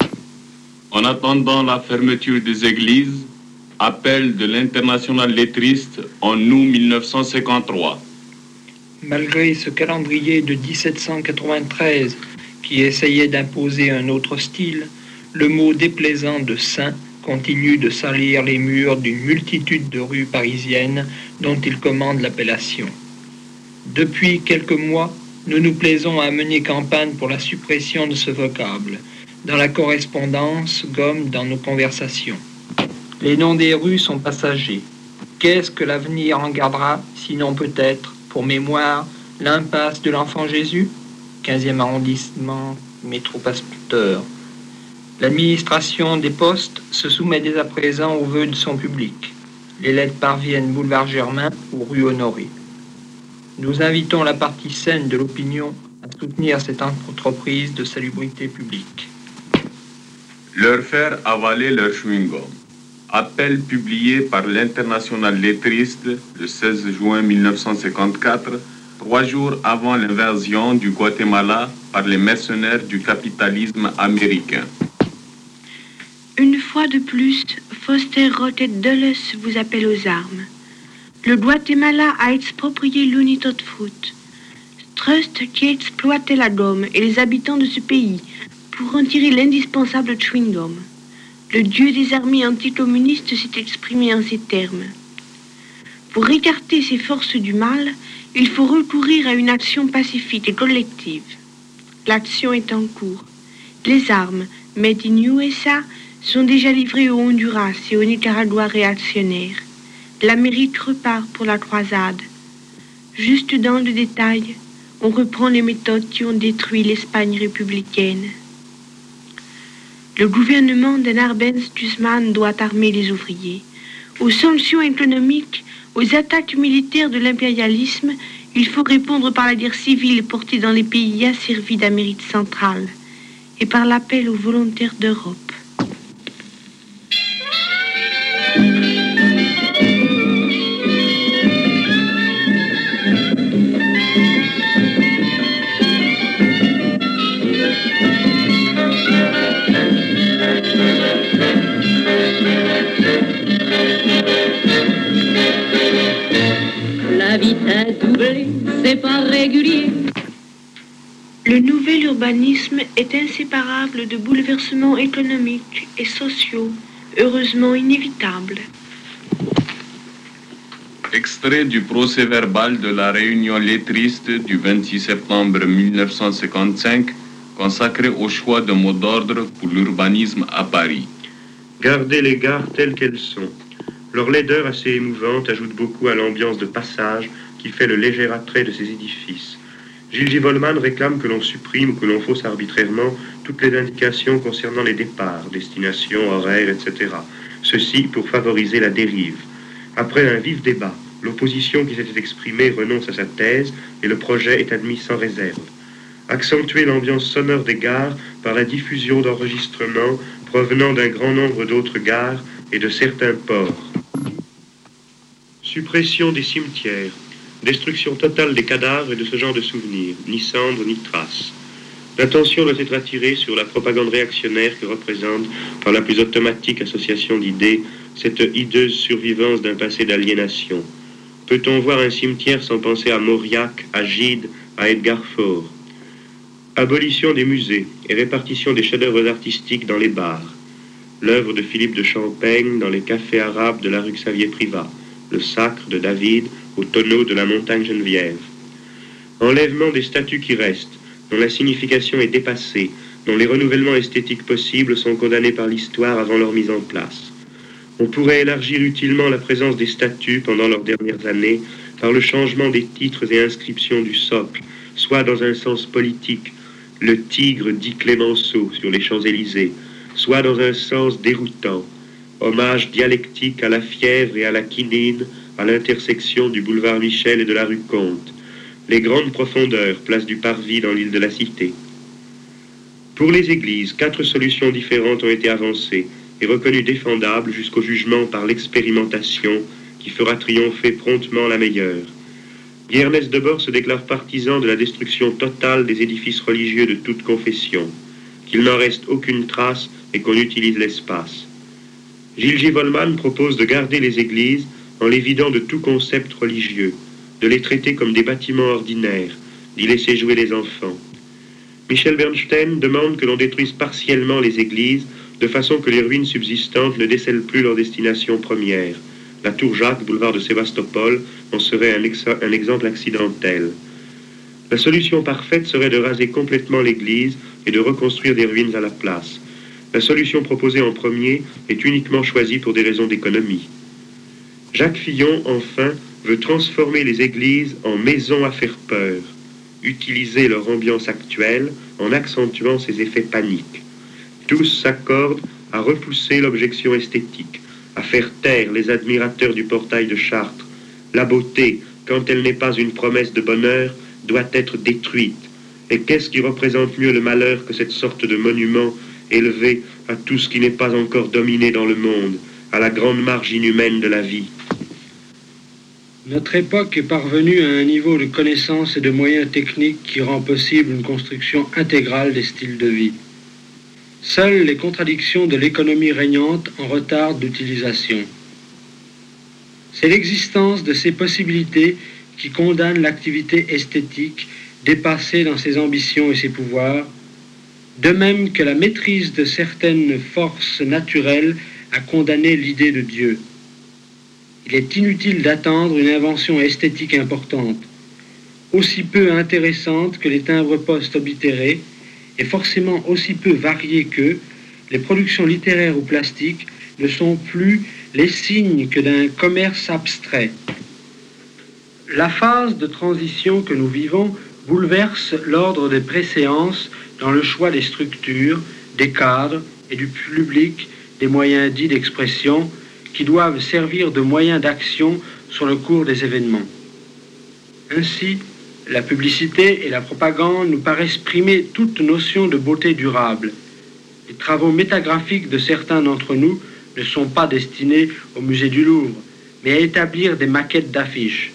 En attendant la fermeture des églises, appel de l'Internationale lettriste en août mille neuf cent cinquante-trois. Malgré ce calendrier de dix-sept cent quatre-vingt-treize qui essayait d'imposer un autre style, le mot déplaisant de saint continue de salir les murs d'une multitude de rues parisiennes dont il commande l'appellation. Depuis quelques mois, nous nous plaisons à mener campagne pour la suppression de ce vocable, dans la correspondance comme dans nos conversations. Les noms des rues sont passagers. Qu'est-ce que l'avenir en gardera, sinon peut-être, pour mémoire, l'impasse de l'Enfant Jésus, quinzième arrondissement, métro Pasteur. L'administration des postes se soumet dès à présent aux vœux de son public. Les lettres parviennent boulevard Germain ou rue Honoré. Nous invitons la partie saine de l'opinion à soutenir cette entreprise de salubrité publique. Leur faire avaler leur chewing-gum. Appel publié par l'Internationale lettriste le seize juin mille neuf cent cinquante-quatre, trois jours avant l'invasion du Guatemala par les mercenaires du capitalisme américain. Une fois de plus, Foster Rotet Dulles vous appelle aux armes. Le Guatemala a exproprié l'United Fruit, trust qui exploitait la gomme et les habitants de ce pays pour en tirer l'indispensable chewing-gum. Le dieu des armées anticommunistes s'est exprimé en ces termes. Pour écarter ces forces du mal, il faut recourir à une action pacifique et collective. L'action est en cours. Les armes, made in U S A, sont déjà livrées au Honduras et au Nicaragua réactionnaire. L'Amérique repart pour la croisade. Juste dans le détail, on reprend les méthodes qui ont détruit l'Espagne républicaine. Le gouvernement de Arbenz Guzman doit armer les ouvriers. Aux sanctions économiques, aux attaques militaires de l'impérialisme, il faut répondre par la guerre civile portée dans les pays asservis d'Amérique centrale et par l'appel aux volontaires d'Europe. La vitesse doublée, c'est pas régulier. Le nouvel urbanisme est inséparable de bouleversements économiques et sociaux, heureusement inévitables. Extrait du procès-verbal de la réunion lettriste du vingt-six septembre mille neuf cent cinquante-cinq, consacré au choix de mots d'ordre pour l'urbanisme à Paris. Gardez les gares telles qu'elles sont. Leur laideur assez émouvante ajoute beaucoup à l'ambiance de passage qui fait le léger attrait de ces édifices. Gilles Givolman réclame que l'on supprime ou que l'on fausse arbitrairement toutes les indications concernant les départs, destinations, horaires, et cetera. Ceci pour favoriser la dérive. Après un vif débat, L'opposition qui s'était exprimée renonce à sa thèse et le projet est admis sans réserve. Accentuer l'ambiance sonore des gares par la diffusion d'enregistrements provenant d'un grand nombre d'autres gares et de certains ports. Suppression des cimetières, destruction totale des cadavres et de ce genre de souvenirs, ni cendres ni traces. L'attention doit être attirée sur la propagande réactionnaire que représente, par la plus automatique association d'idées, cette hideuse survivance d'un passé d'aliénation. Peut-on voir un cimetière sans penser à Mauriac, à Gide, à Edgar Faure? Abolition des musées et répartition des chefs-d'œuvre artistiques dans les bars. L'œuvre de Philippe de Champaigne dans les cafés arabes de la rue Xavier-Privat. Le sacre de David au tonneau de la montagne Geneviève. Enlèvement des statues qui restent, dont la signification est dépassée, dont les renouvellements esthétiques possibles sont condamnés par l'histoire avant leur mise en place. On pourrait élargir utilement la présence des statues pendant leurs dernières années par le changement des titres et inscriptions du socle, soit dans un sens politique, le tigre dit Clémenceau sur les Champs-Élysées, soit dans un sens déroutant, hommage dialectique à la fièvre et à la quinine à l'intersection du boulevard Michel et de la rue Comte, les grandes profondeurs, place du Parvis dans l'île de la Cité. Pour les églises, quatre solutions différentes ont été avancées et reconnues défendables jusqu'au jugement par l'expérimentation qui fera triompher promptement la meilleure. Guy Ernest Debord se déclare partisan de la destruction totale des édifices religieux de toute confession, qu'il n'en reste aucune trace et qu'on utilise l'espace. Gilles J. Volman propose de garder les églises en les vidant de tout concept religieux, de les traiter comme des bâtiments ordinaires, d'y laisser jouer les enfants. Michel Bernstein demande que l'on détruise partiellement les églises, de façon que les ruines subsistantes ne décèlent plus leur destination première. La tour Jacques, boulevard de Sébastopol, en serait un, ex- un exemple accidentel. La solution parfaite serait de raser complètement l'église et de reconstruire des ruines à la place. La solution proposée en premier est uniquement choisie pour des raisons d'économie. Jacques Fillon, enfin, veut transformer les églises en maisons à faire peur, utiliser leur ambiance actuelle en accentuant ses effets paniques. Tous s'accordent à repousser l'objection esthétique, à faire taire les admirateurs du portail de Chartres. La beauté, quand elle n'est pas une promesse de bonheur, doit être détruite. Et qu'est-ce qui représente mieux le malheur que cette sorte de monument élevé à tout ce qui n'est pas encore dominé dans le monde, à la grande marge inhumaine de la vie? Notre époque est parvenue à un niveau de connaissance et de moyens techniques qui rend possible une construction intégrale des styles de vie. Seules les contradictions de l'économie régnante en retardent l'utilisation. C'est l'existence de ces possibilités qui condamne l'activité esthétique dépassée dans ses ambitions et ses pouvoirs, de même que la maîtrise de certaines forces naturelles a condamné l'idée de Dieu. Il est inutile d'attendre une invention esthétique importante, aussi peu intéressante que les timbres-poste oblitérés, et forcément aussi peu variées que les productions littéraires ou plastiques ne sont plus les signes que d'un commerce abstrait. La phase de transition que nous vivons bouleverse l'ordre des préséances dans le choix des structures, des cadres et du public des moyens dits d'expression qui doivent servir de moyens d'action sur le cours des événements. Ainsi, la publicité et la propagande nous paraissent primer toute notion de beauté durable. Les travaux métagraphiques de certains d'entre nous ne sont pas destinés au musée du Louvre, mais à établir des maquettes d'affiches.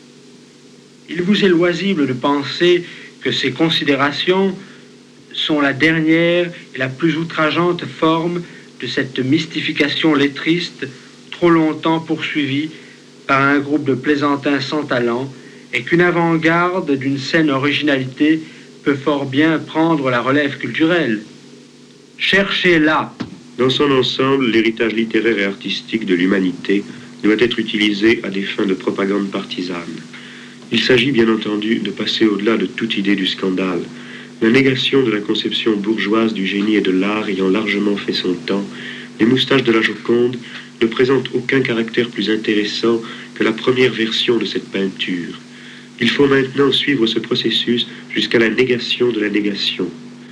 Il vous est loisible de penser que ces considérations sont la dernière et la plus outrageante forme de cette mystification lettriste trop longtemps poursuivie par un groupe de plaisantins sans talent, et qu'une avant-garde d'une saine originalité peut fort bien prendre la relève culturelle. Cherchez là. Dans son ensemble, l'héritage littéraire et artistique de l'humanité doit être utilisé à des fins de propagande partisane. Il s'agit bien entendu de passer au-delà de toute idée du scandale. La négation de la conception bourgeoise du génie et de l'art ayant largement fait son temps, les moustaches de la Joconde ne présentent aucun caractère plus intéressant que la première version de cette peinture. Il faut maintenant suivre ce processus jusqu'à la négation de la négation.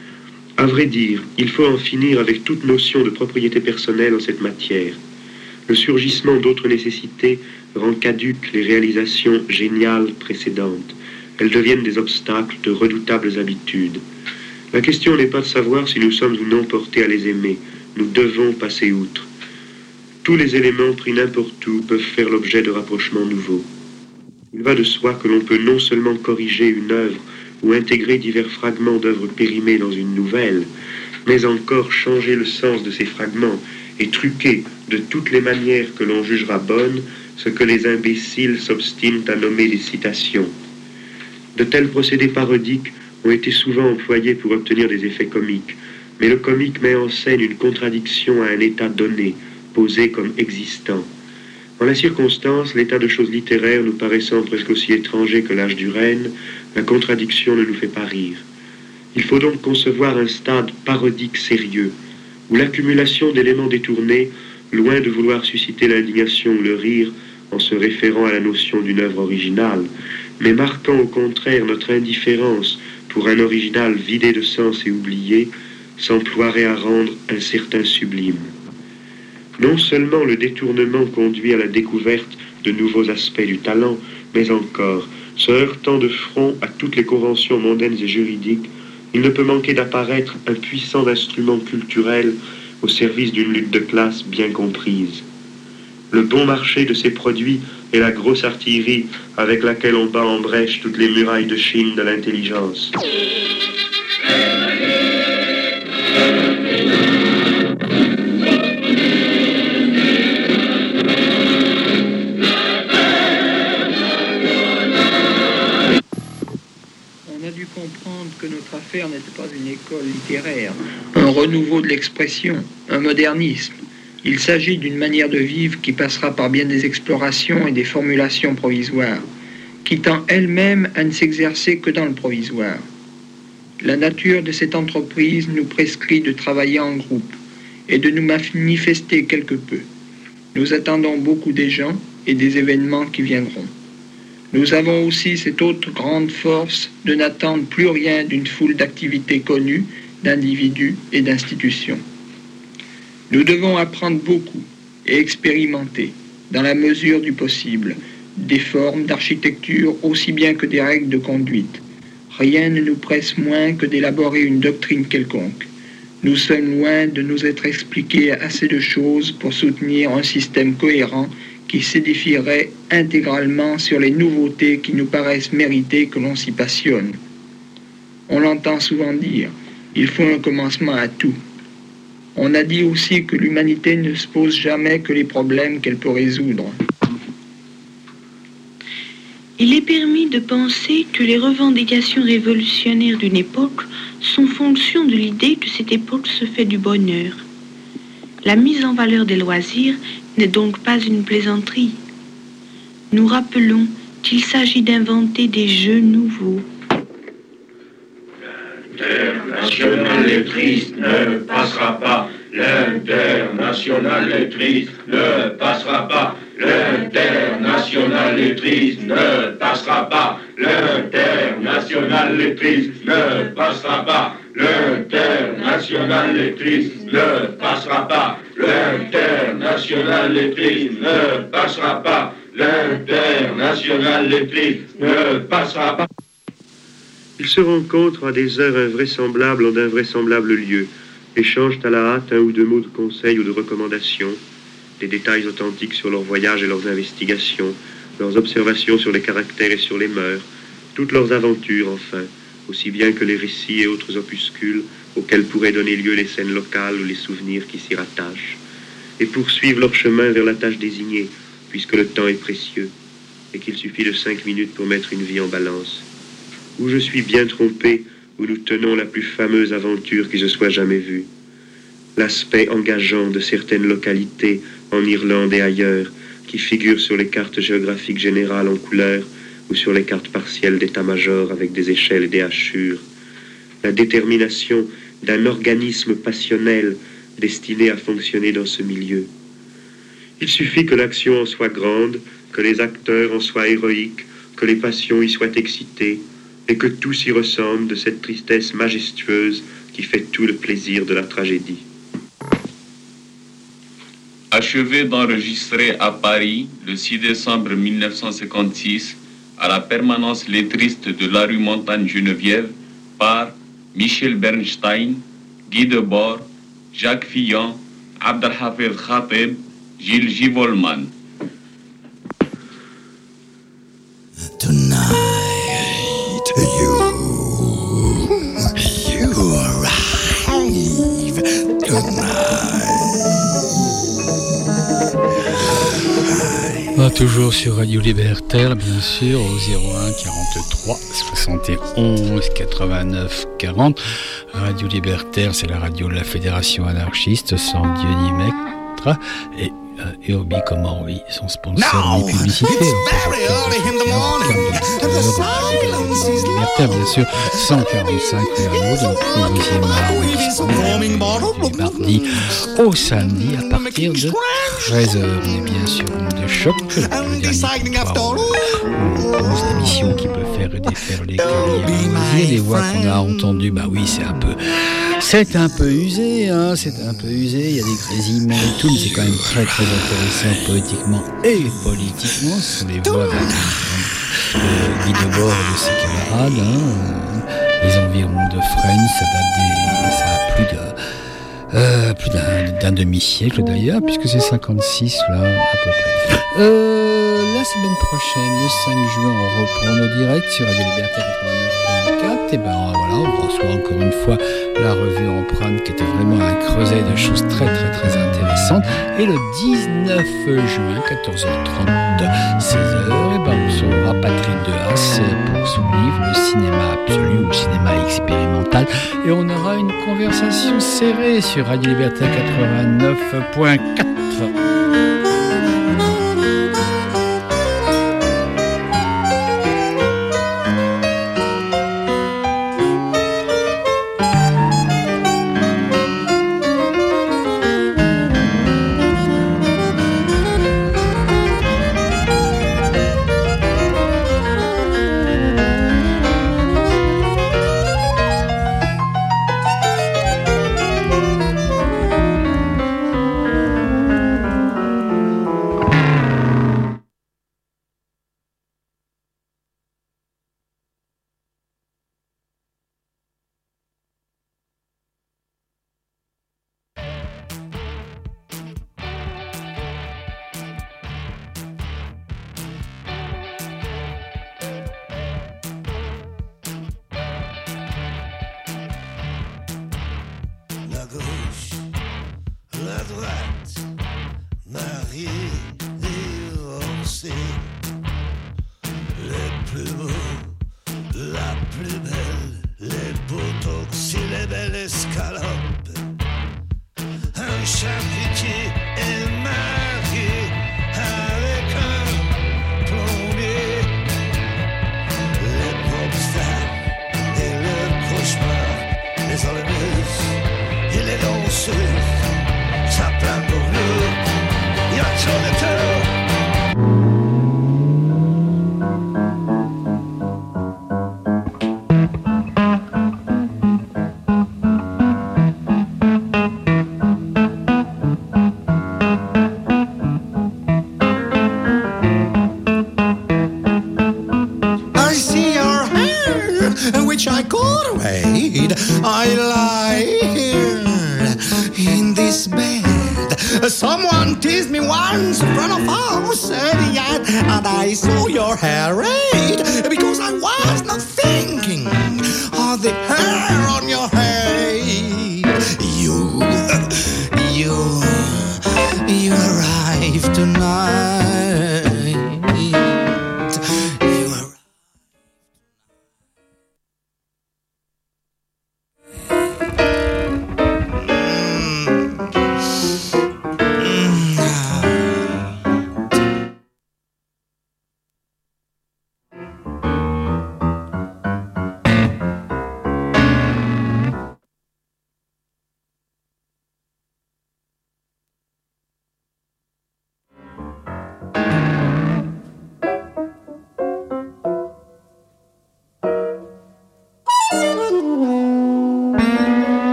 À vrai dire, il faut en finir avec toute notion de propriété personnelle en cette matière. Le surgissement d'autres nécessités rend caduques les réalisations géniales précédentes. Elles deviennent des obstacles de redoutables habitudes. La question n'est pas de savoir si nous sommes ou non portés à les aimer. Nous devons passer outre. Tous les éléments pris n'importe où peuvent faire l'objet de rapprochements nouveaux. Il va de soi que l'on peut non seulement corriger une œuvre ou intégrer divers fragments d'œuvres périmées dans une nouvelle, mais encore changer le sens de ces fragments et truquer de toutes les manières que l'on jugera bonnes ce que les imbéciles s'obstinent à nommer des citations. De tels procédés parodiques ont été souvent employés pour obtenir des effets comiques, mais le comique met en scène une contradiction à un état donné, posé comme existant. En la circonstance, l'état de choses littéraires nous paraissant presque aussi étranger que l'âge du renne, la contradiction ne nous fait pas rire. Il faut donc concevoir un stade parodique sérieux, où l'accumulation d'éléments détournés, loin de vouloir susciter l'indignation ou le rire en se référant à la notion d'une œuvre originale, mais marquant au contraire notre indifférence pour un original vidé de sens et oublié, s'emploierait à rendre un certain sublime. Non seulement le détournement conduit à la découverte de nouveaux aspects du talent, mais encore, se heurtant de front à toutes les conventions mondaines et juridiques, il ne peut manquer d'apparaître un puissant instrument culturel au service d'une lutte de classe bien comprise. Le bon marché de ces produits est la grosse artillerie avec laquelle on bat en brèche toutes les murailles de Chine de l'intelligence. Comprendre que notre affaire n'était pas une école littéraire, un renouveau de l'expression, un modernisme. Il s'agit d'une manière de vivre qui passera par bien des explorations et des formulations provisoires, qui tend elle-même à ne s'exercer que dans le provisoire. La nature de cette entreprise nous prescrit de travailler en groupe et de nous manifester quelque peu. Nous attendons beaucoup des gens et des événements qui viendront. Nous avons aussi cette autre grande force de n'attendre plus rien d'une foule d'activités connues, d'individus et d'institutions. Nous devons apprendre beaucoup et expérimenter, dans la mesure du possible, des formes d'architecture aussi bien que des règles de conduite. Rien ne nous presse moins que d'élaborer une doctrine quelconque. Nous sommes loin de nous être expliqués assez de choses pour soutenir un système cohérent qui s'édifierait intégralement sur les nouveautés qui nous paraissent mériter que l'on s'y passionne. On l'entend souvent dire, il faut un commencement à tout. On a dit aussi que l'humanité ne se pose jamais que les problèmes qu'elle peut résoudre. Il est permis de penser que les revendications révolutionnaires d'une époque sont fonction de l'idée que cette époque se fait du bonheur. La mise en valeur des loisirs n'est donc pas une plaisanterie. Nous rappelons qu'il s'agit d'inventer des jeux nouveaux. L'international est triste, ne passera pas. L'international est triste, ne passera pas. L'international est triste, ne passera pas. L'international est triste, ne passera pas. L'international est triste, ne passera pas. L'international est triste, ne passera pas. L'international est triste, ne passera pas. Ils se rencontrent à des heures invraisemblables en d'invraisemblables lieux, échangent à la hâte un ou deux mots de conseil ou de recommandation, des détails authentiques sur leurs voyages et leurs investigations, leurs observations sur les caractères et sur les mœurs, toutes leurs aventures enfin, aussi bien que les récits et autres opuscules auxquels pourraient donner lieu les scènes locales ou les souvenirs qui s'y rattachent, et poursuivent leur chemin vers la tâche désignée, puisque le temps est précieux, et qu'il suffit de cinq minutes pour mettre une vie en balance. Où je suis bien trompé, où nous tenons la plus fameuse aventure qui se soit jamais vue. L'aspect engageant de certaines localités en Irlande et ailleurs, qui figurent sur les cartes géographiques générales en couleur ou sur les cartes partielles d'état-major avec des échelles et des hachures. La détermination d'un organisme passionnel destiné à fonctionner dans ce milieu. Il suffit que l'action en soit grande, que les acteurs en soient héroïques, que les passions y soient excitées, et que tout s'y ressemble de cette tristesse majestueuse qui fait tout le plaisir de la tragédie. Achevé d'enregistrer à Paris le six décembre mille neuf cent cinquante-six à la permanence lettriste de la rue Montagne-Geneviève par Michel Bernstein, Guy Debord, Jacques Fillon, Abdelhafez Khatib, Gilles Givolman. Tonight, you, you arrive tonight. Ah, toujours sur Radio Libertaire, bien sûr, au zéro un quarante-trois soixante et onze quatre-vingt-neuf quarante. Radio Libertaire, c'est la radio de la Fédération anarchiste, sans Dieu ni maître. Et et Obi comment oui, son sponsor ni publicité. Libertaire, bien sûr, cent quarante-cinq rue Arnaud, donc onzième art, les mardis au samedi à partir de treize heures. On est bien sûr de choc, le dernier pose d'émission qui peut faire et défaire les carrières. Les voix qu'on a entendues, bah oui, c'est un peu. C'est un peu usé, hein, c'est un peu usé, il y a des grésillements et tout, mais c'est quand même très très intéressant poétiquement et politiquement. Ce sont les voix de Guy Debord et de ses camarades, hein, les environs de Fresnes, ça date des. ça a plus de. Euh, plus d'un, d'un demi-siècle d'ailleurs, puisque c'est cinquante-six là, à peu près. Euh, la semaine prochaine, le cinq juin, on reprend nos directs sur Radio Libertaire quatre-vingt-neuf point quatre. Et ben voilà, on reçoit encore une fois la revue Empreinte qui était vraiment un creuset de choses très très très intéressantes. Et le dix-neuf juin, quatorze heures trente, seize heures, et ben on recevra Patrick Dehaas pour son livre Le cinéma absolu ou le cinéma expérimental. Et on aura une conversation serrée sur Radio Libertaire quatre-vingt-neuf point quatre.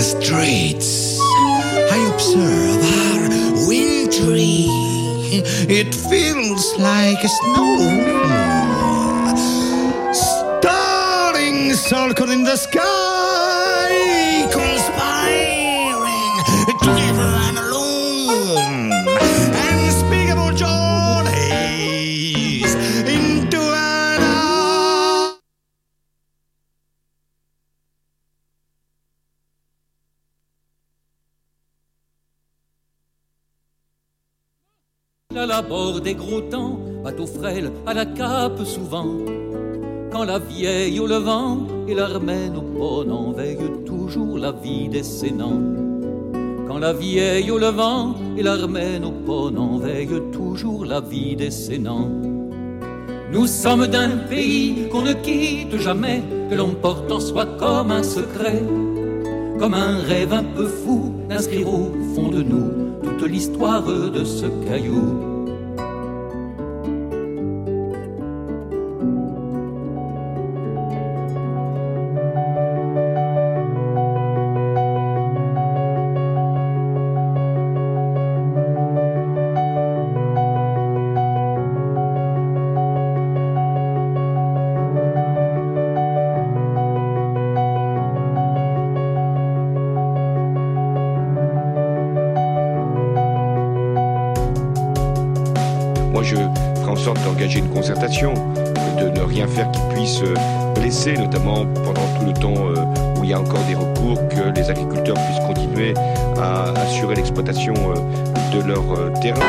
streets, I observe are wintry. It feels like snow. Starring circle in the sky, conspiring together and alone. Unspeakable journeys into an hour. À la bord des gros temps, bateau frêle à la cape souvent. Quand la vieille au levant et l'armène au ponant veille toujours la vie des sénants. Quand la vieille au levant et l'armène au ponant veille toujours la vie des sénants. Nous sommes d'un pays qu'on ne quitte jamais, que l'on porte en soi comme un secret, comme un rêve un peu fou d'inscrire au fond de nous toute l'histoire de ce caillou. Une concertation, de ne rien faire qui puisse blesser, notamment pendant tout le temps où il y a encore des recours, que les agriculteurs puissent continuer à assurer l'exploitation de leur terrain.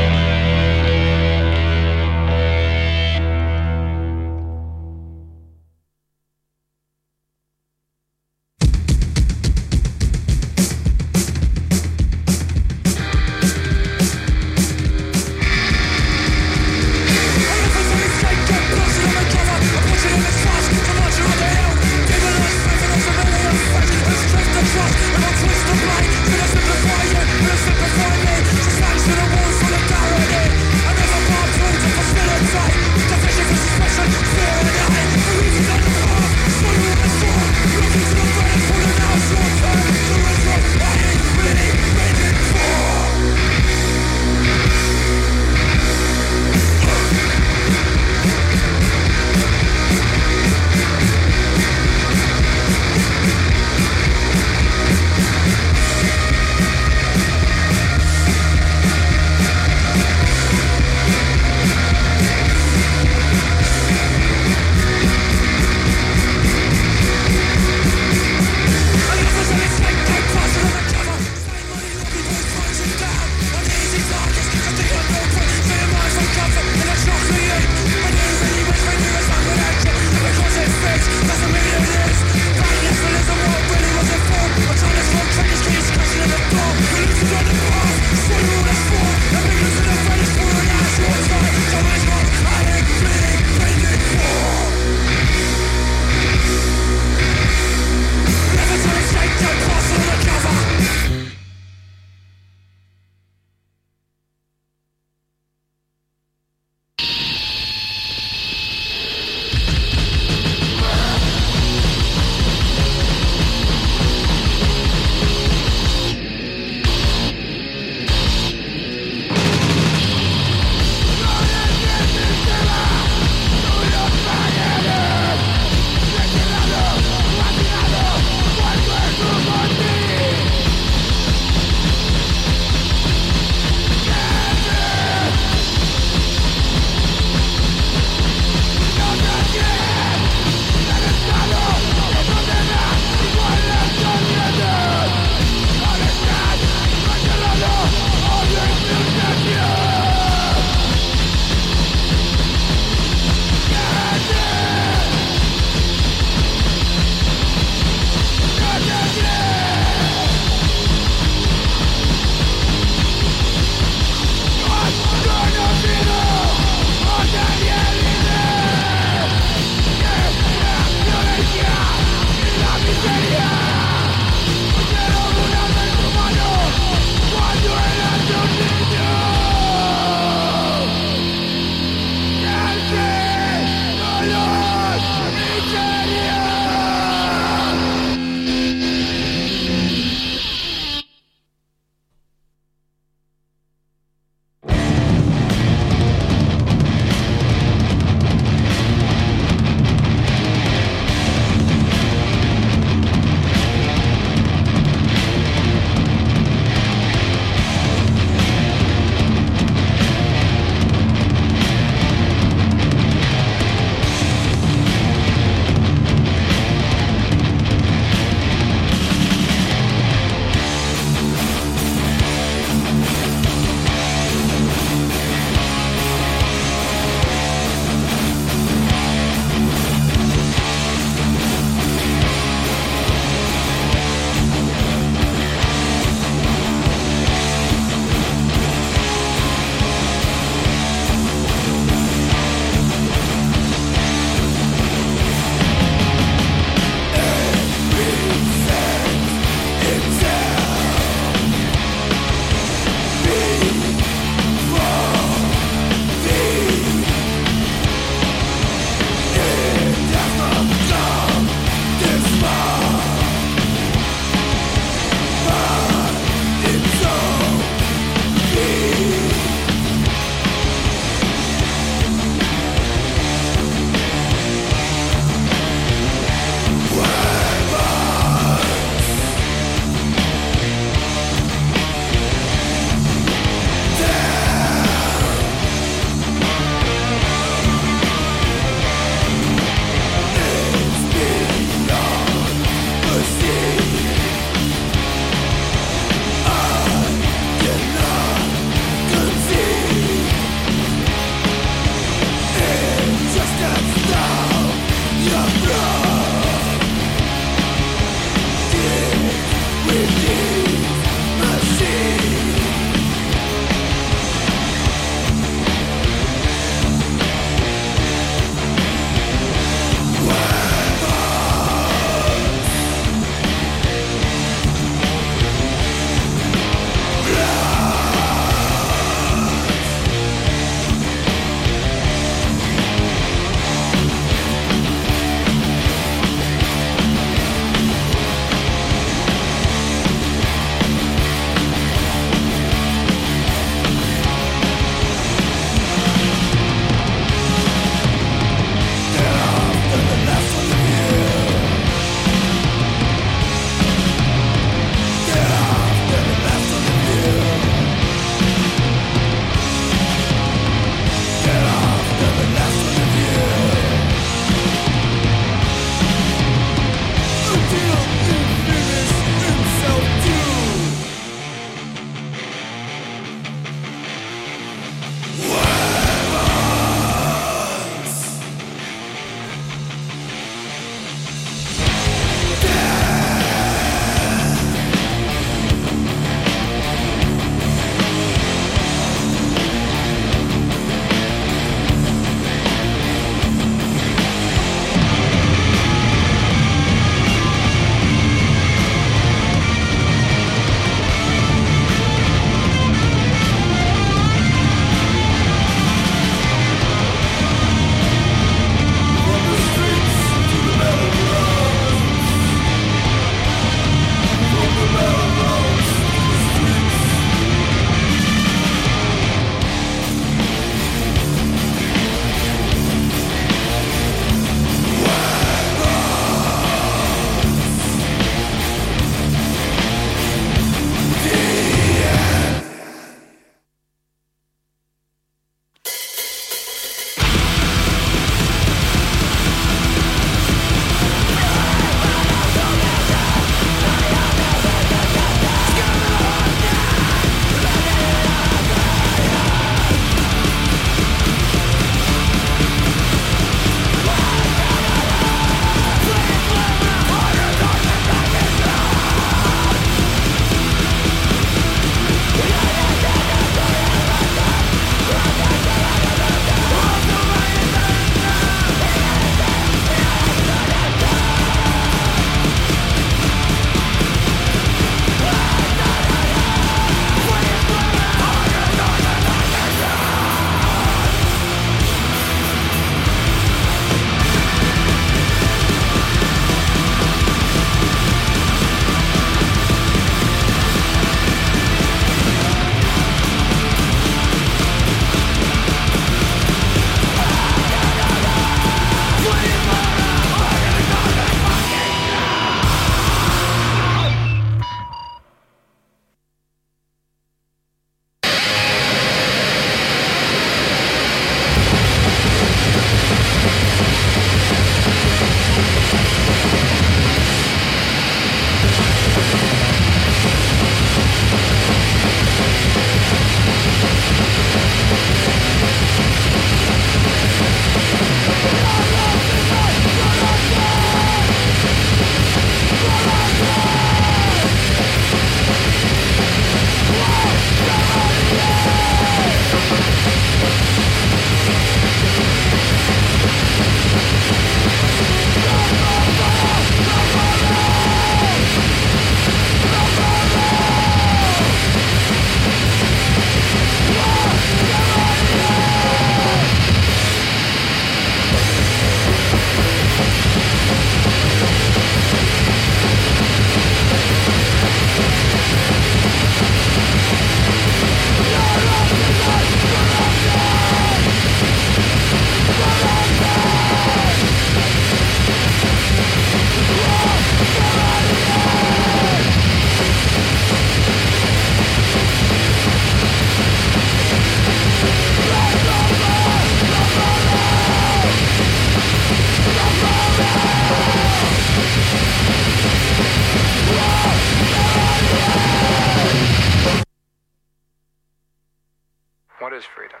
is freedom?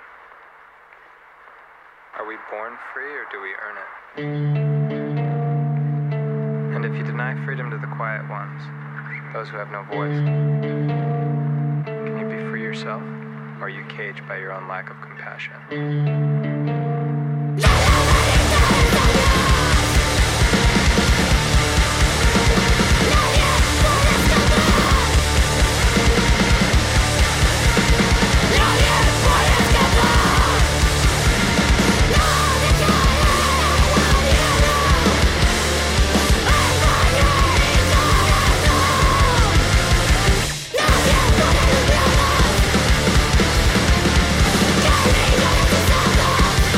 Are we born free or do we earn it? And if you deny freedom to the quiet ones, those who have no voice. Can you be free yourself, or are you caged by your own lack of compassion? Give me your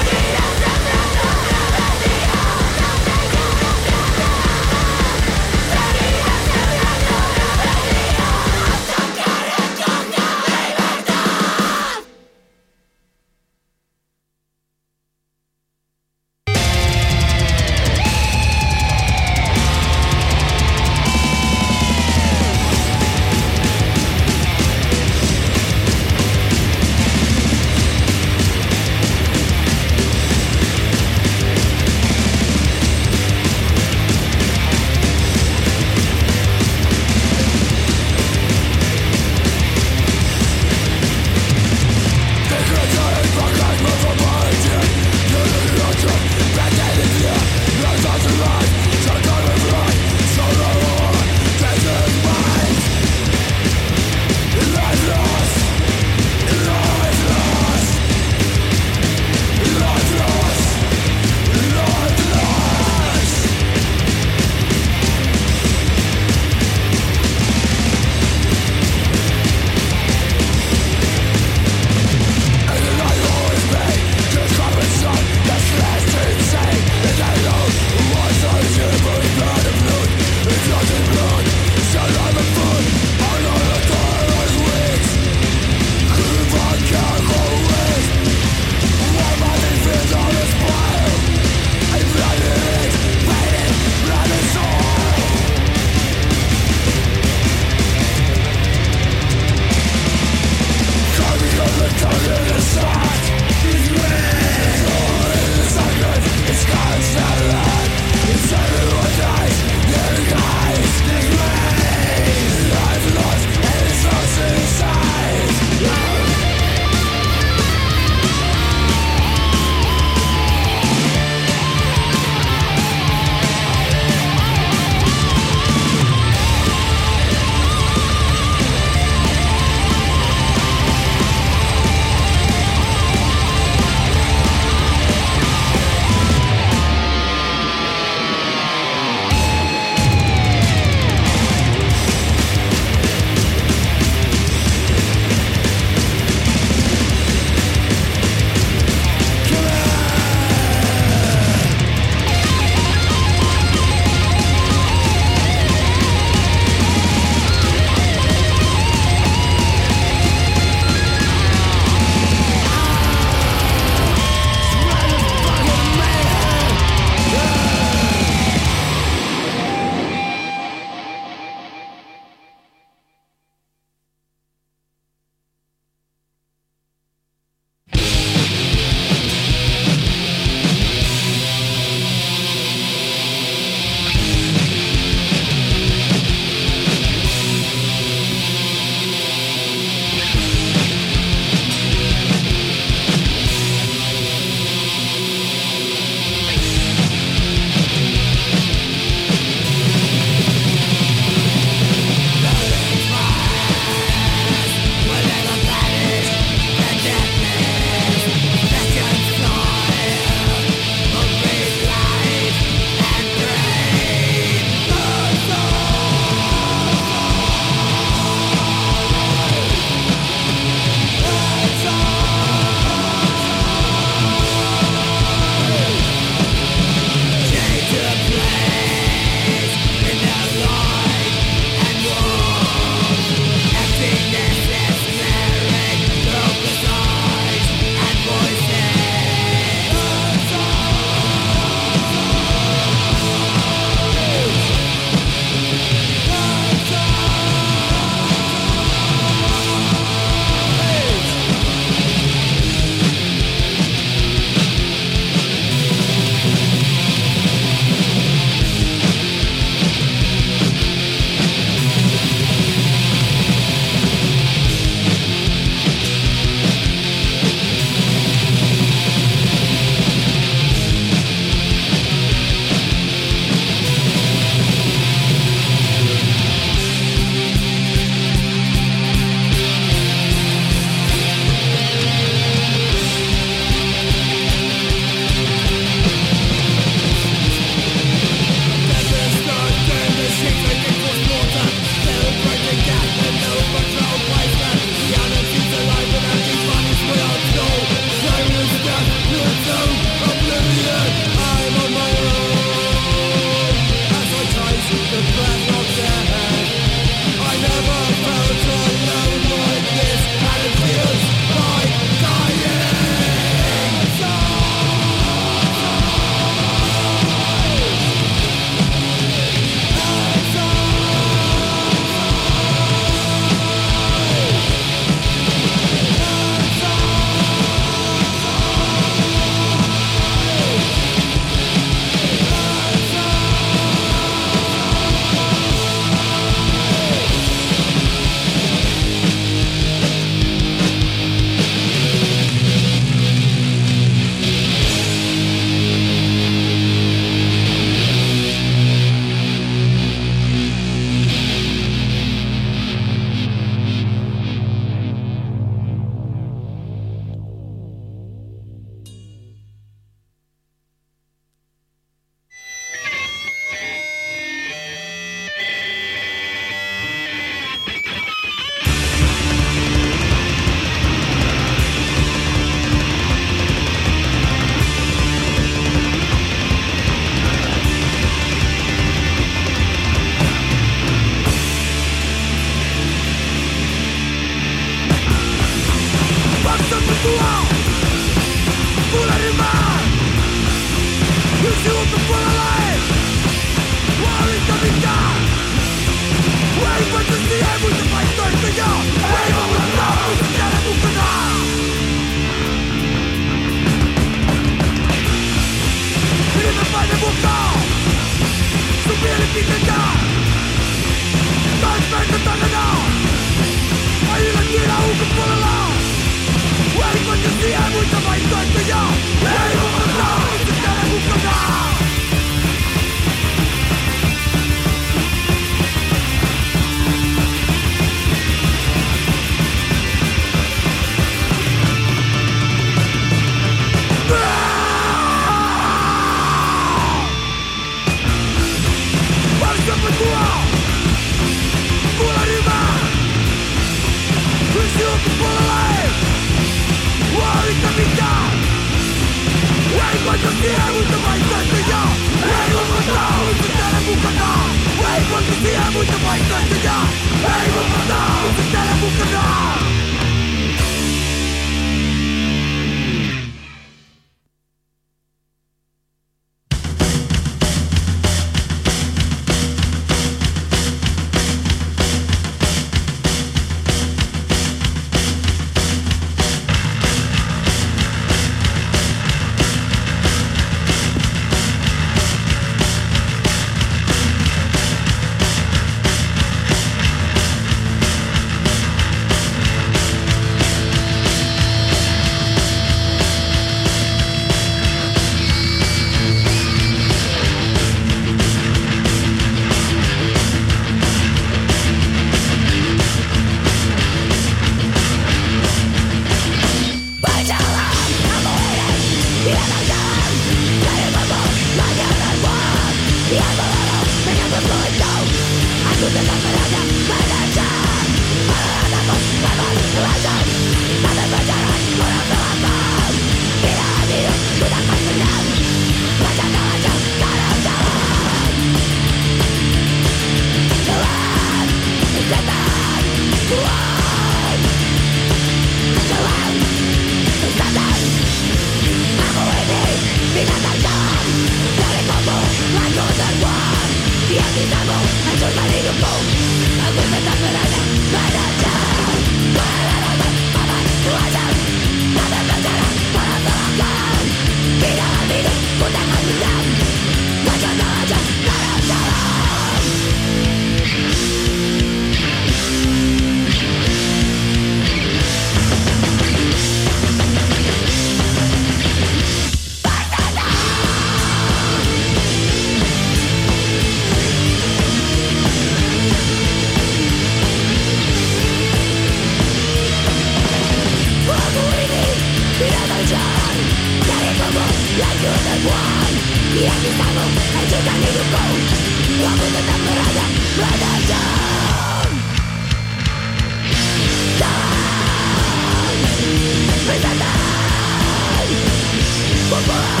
Bye-bye.